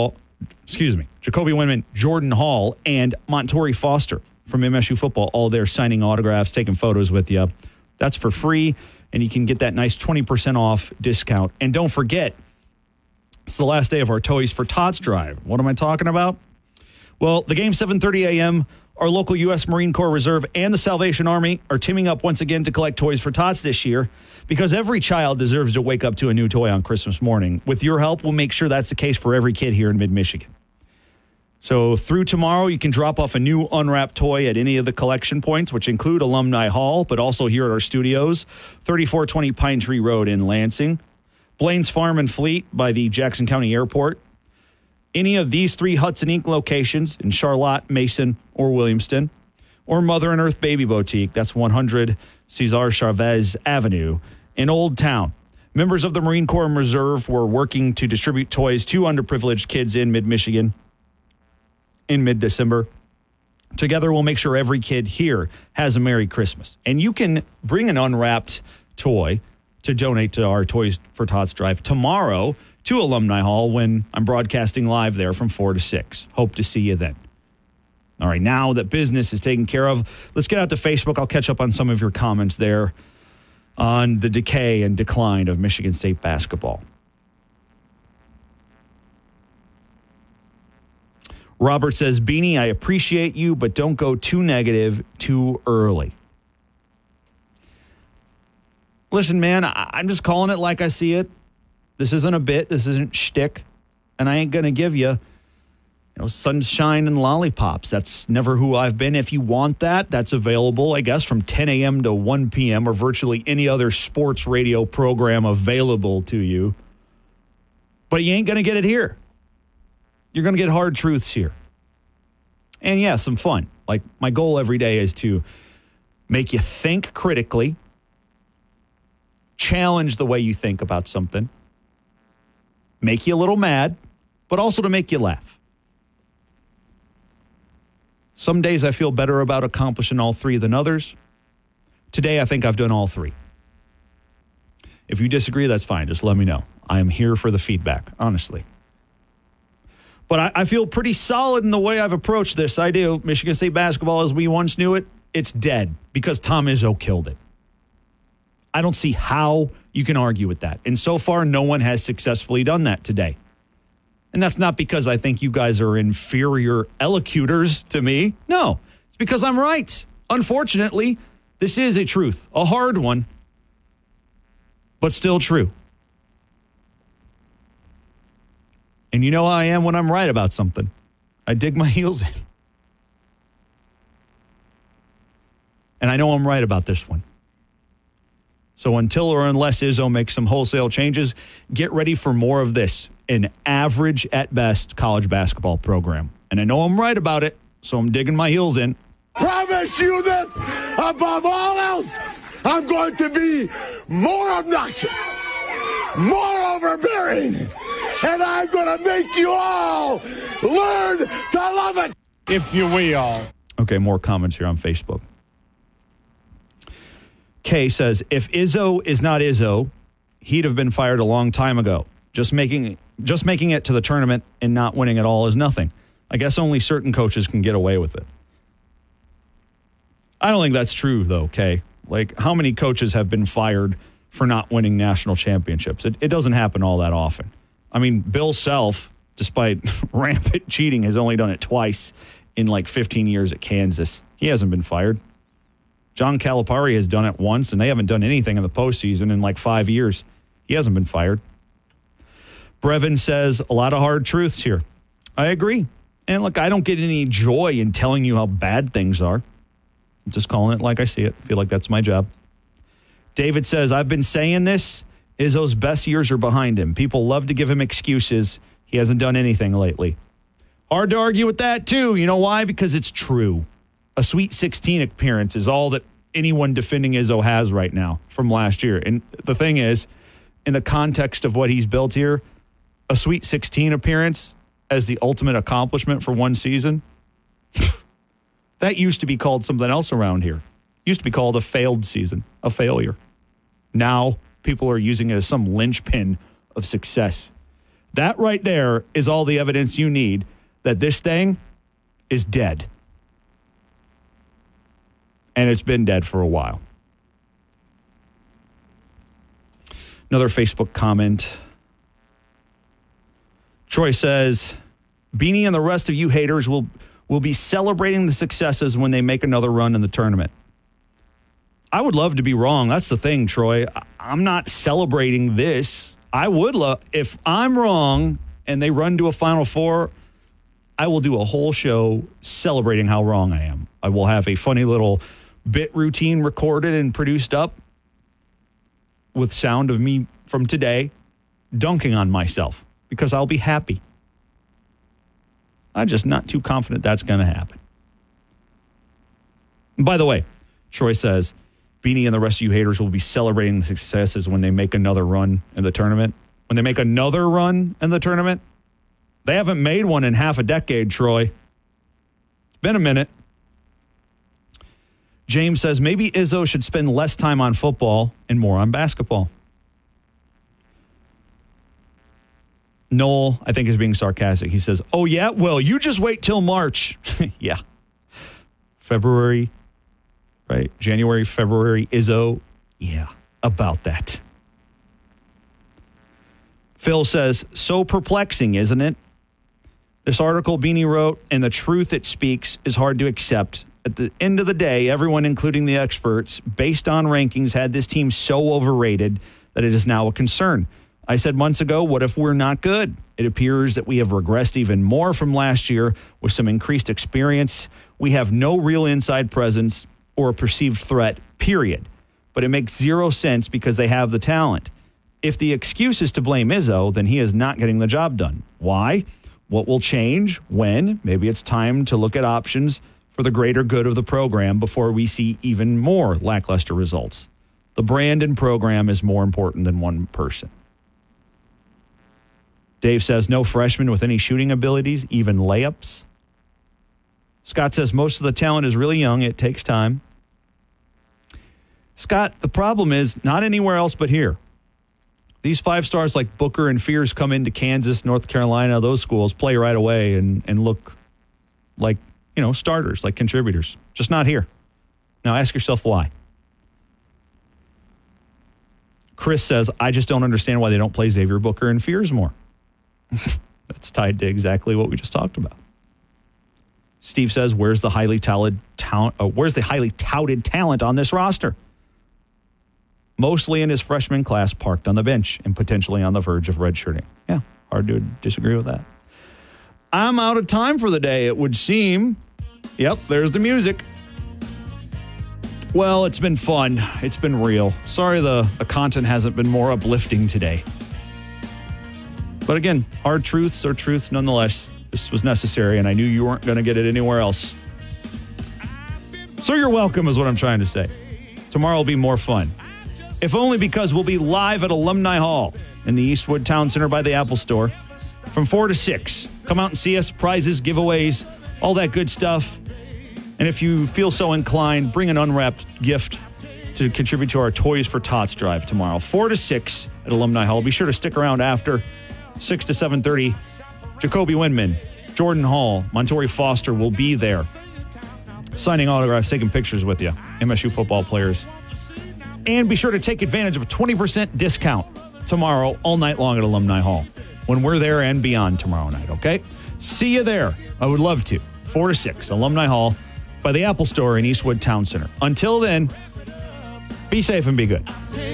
Jordan Hall, and Montori Foster from MSU Football, all there signing autographs, taking photos with you. That's for free, and you can get that nice 20% off discount. And don't forget, it's the last day of our Toys for Tots drive. What am I talking about? Well, the game 7:30 a.m., our local U.S. Marine Corps Reserve and the Salvation Army are teaming up once again to collect Toys for Tots this year because every child deserves to wake up to a new toy on Christmas morning. With your help, we'll make sure that's the case for every kid here in mid-Michigan. So through tomorrow, you can drop off a new unwrapped toy at any of the collection points, which include Alumni Hall, but also here at our studios, 3420 Pine Tree Road in Lansing, Blaine's Farm and Fleet by the Jackson County Airport, any of these 3 Hudson Inc. locations in Charlotte, Mason, or Williamston, or Mother and Earth Baby Boutique, that's 100 Cesar Chavez Avenue in Old Town. Members of the Marine Corps and Reserve were working to distribute toys to underprivileged kids in mid-Michigan in mid-December. Together, we'll make sure every kid here has a Merry Christmas. And you can bring an unwrapped toy to donate to our Toys for Tots drive tomorrow to Alumni Hall when I'm broadcasting live there from 4 to 6. Hope to see you then. All right, now that business is taken care of, let's get out to Facebook. I'll catch up on some of your comments there on the decay and decline of Michigan State basketball. Robert says, Beanie, I appreciate you, but don't go too negative too early. Listen, man, I'm just calling it like I see it. This isn't a bit. This isn't shtick. And I ain't going to give you, sunshine and lollipops. That's never who I've been. If you want that, that's available, I guess, from 10 a.m. to 1 p.m. or virtually any other sports radio program available to you. But you ain't going to get it here. You're going to get hard truths here. And yeah, some fun. Like, my goal every day is to make you think critically, challenge the way you think about something, make you a little mad, but also to make you laugh. Some days I feel better about accomplishing all 3 than others. Today, I think I've done all 3. If you disagree, that's fine. Just let me know. I am here for the feedback, honestly. But I feel pretty solid in the way I've approached this. I do. Michigan State basketball as we once knew it, it's dead because Tom Izzo killed it. I don't see how you can argue with that. And so far, no one has successfully done that today. And that's not because I think you guys are inferior elocutors to me. No, it's because I'm right. Unfortunately, this is a truth, a hard one, but still true. And you know how I am when I'm right about something. I dig my heels in. And I know I'm right about this one. So until or unless Izzo makes some wholesale changes, get ready for more of this. An average at best college basketball program. And I know I'm right about it, so I'm digging my heels in. Promise you this, above all else, I'm going to be more obnoxious, more overbearing, and I'm going to make you all learn to love it, if you will. Okay, more comments here on Facebook. Kay says, if Izzo is not Izzo, he'd have been fired a long time ago. Just making it to the tournament and not winning at all is nothing. I guess only certain coaches can get away with it. I don't think that's true, though, Kay. Like, how many coaches have been fired for not winning national championships? It doesn't happen all that often. I mean, Bill Self, despite rampant cheating, has only done it twice in like 15 years at Kansas. He hasn't been fired. John Calipari has done it once, and they haven't done anything in the postseason in like 5 years. He hasn't been fired. Brevin says, a lot of hard truths here. I agree. And look, I don't get any joy in telling you how bad things are. I'm just calling it like I see it. I feel like that's my job. David says, I've been saying this. Izzo's best years are behind him. People love to give him excuses. He hasn't done anything lately. Hard to argue with that, too. You know why? Because it's true. A Sweet 16 appearance is all that anyone defending Izzo has right now from last year. And the thing is, in the context of what he's built here, a Sweet 16 appearance as the ultimate accomplishment for one season, that used to be called something else around here. It used to be called a failed season, a failure. Now people are using it as some linchpin of success. That right there is all the evidence you need that this thing is dead. And it's been dead for a while. Another Facebook comment. Troy says, Beanie and the rest of you haters will be celebrating the successes when they make another run in the tournament. I would love to be wrong. That's the thing, Troy. I'm not celebrating this. I would love, if I'm wrong and they run to a Final Four, I will do a whole show celebrating how wrong I am. I will have a funny little bit routine recorded and produced up with sound of me from today dunking on myself because I'll be happy. I'm just not too confident that's going to happen. And by the way, Troy says, Beanie and the rest of you haters will be celebrating the successes when they make another run in the tournament. When they make another run in the tournament? They haven't made one in half a decade, Troy. It's been a minute. James says, maybe Izzo should spend less time on football and more on basketball. Noel, I think, is being sarcastic. He says, oh, yeah? Well, you just wait till March. Yeah. February, right? January, February, Izzo. Yeah, about that. Phil says, so perplexing, isn't it? This article Beanie wrote and the truth it speaks is hard to accept. At the end of the day, everyone, including the experts, based on rankings, had this team so overrated that it is now a concern. I said months ago, what if we're not good? It appears that we have regressed even more from last year with some increased experience. We have no real inside presence or a perceived threat, period. But it makes zero sense because they have the talent. If the excuse is to blame Izzo, then he is not getting the job done. Why? What will change? When? Maybe it's time to look at options for the greater good of the program before we see even more lackluster results. The brand and program is more important than one person. Dave says, no freshman with any shooting abilities, even layups. Scott says, most of the talent is really young. It takes time. Scott, the problem is not anywhere else but here. These 5 stars like Booker and Fears come into Kansas, North Carolina, those schools, play right away and look like, starters, like contributors. Just not here. Now ask yourself why. Chris says, I just don't understand why they don't play Xavier Booker and Fears more. That's tied to exactly what we just talked about. Steve says, where's the highly touted talent on this roster? Mostly in his freshman class parked on the bench and potentially on the verge of redshirting. Yeah, hard to disagree with that. I'm out of time for the day, it would seem. Yep, there's the music. Well, it's been fun. It's been real. Sorry the content hasn't been more uplifting today. But again, hard truths are truths nonetheless. This was necessary, and I knew you weren't going to get it anywhere else. So you're welcome is what I'm trying to say. Tomorrow will be more fun. If only because we'll be live at Alumni Hall in the Eastwood Town Center by the Apple Store from 4 to 6. Come out and see us, prizes, giveaways, all that good stuff. And if you feel so inclined, bring an unwrapped gift to contribute to our Toys for Tots drive tomorrow. 4 to 6 at Alumni Hall. Be sure to stick around after 6 to 7:30. Jacoby Windman, Jordan Hall, Montori Foster will be there. Signing autographs, taking pictures with you. MSU football players. And be sure to take advantage of a 20% discount tomorrow all night long at Alumni Hall when we're there and beyond tomorrow night, okay? See you there. I would love to. 4 to 6, Alumni Hall by the Apple Store in Eastwood Town Center. Until then, be safe and be good.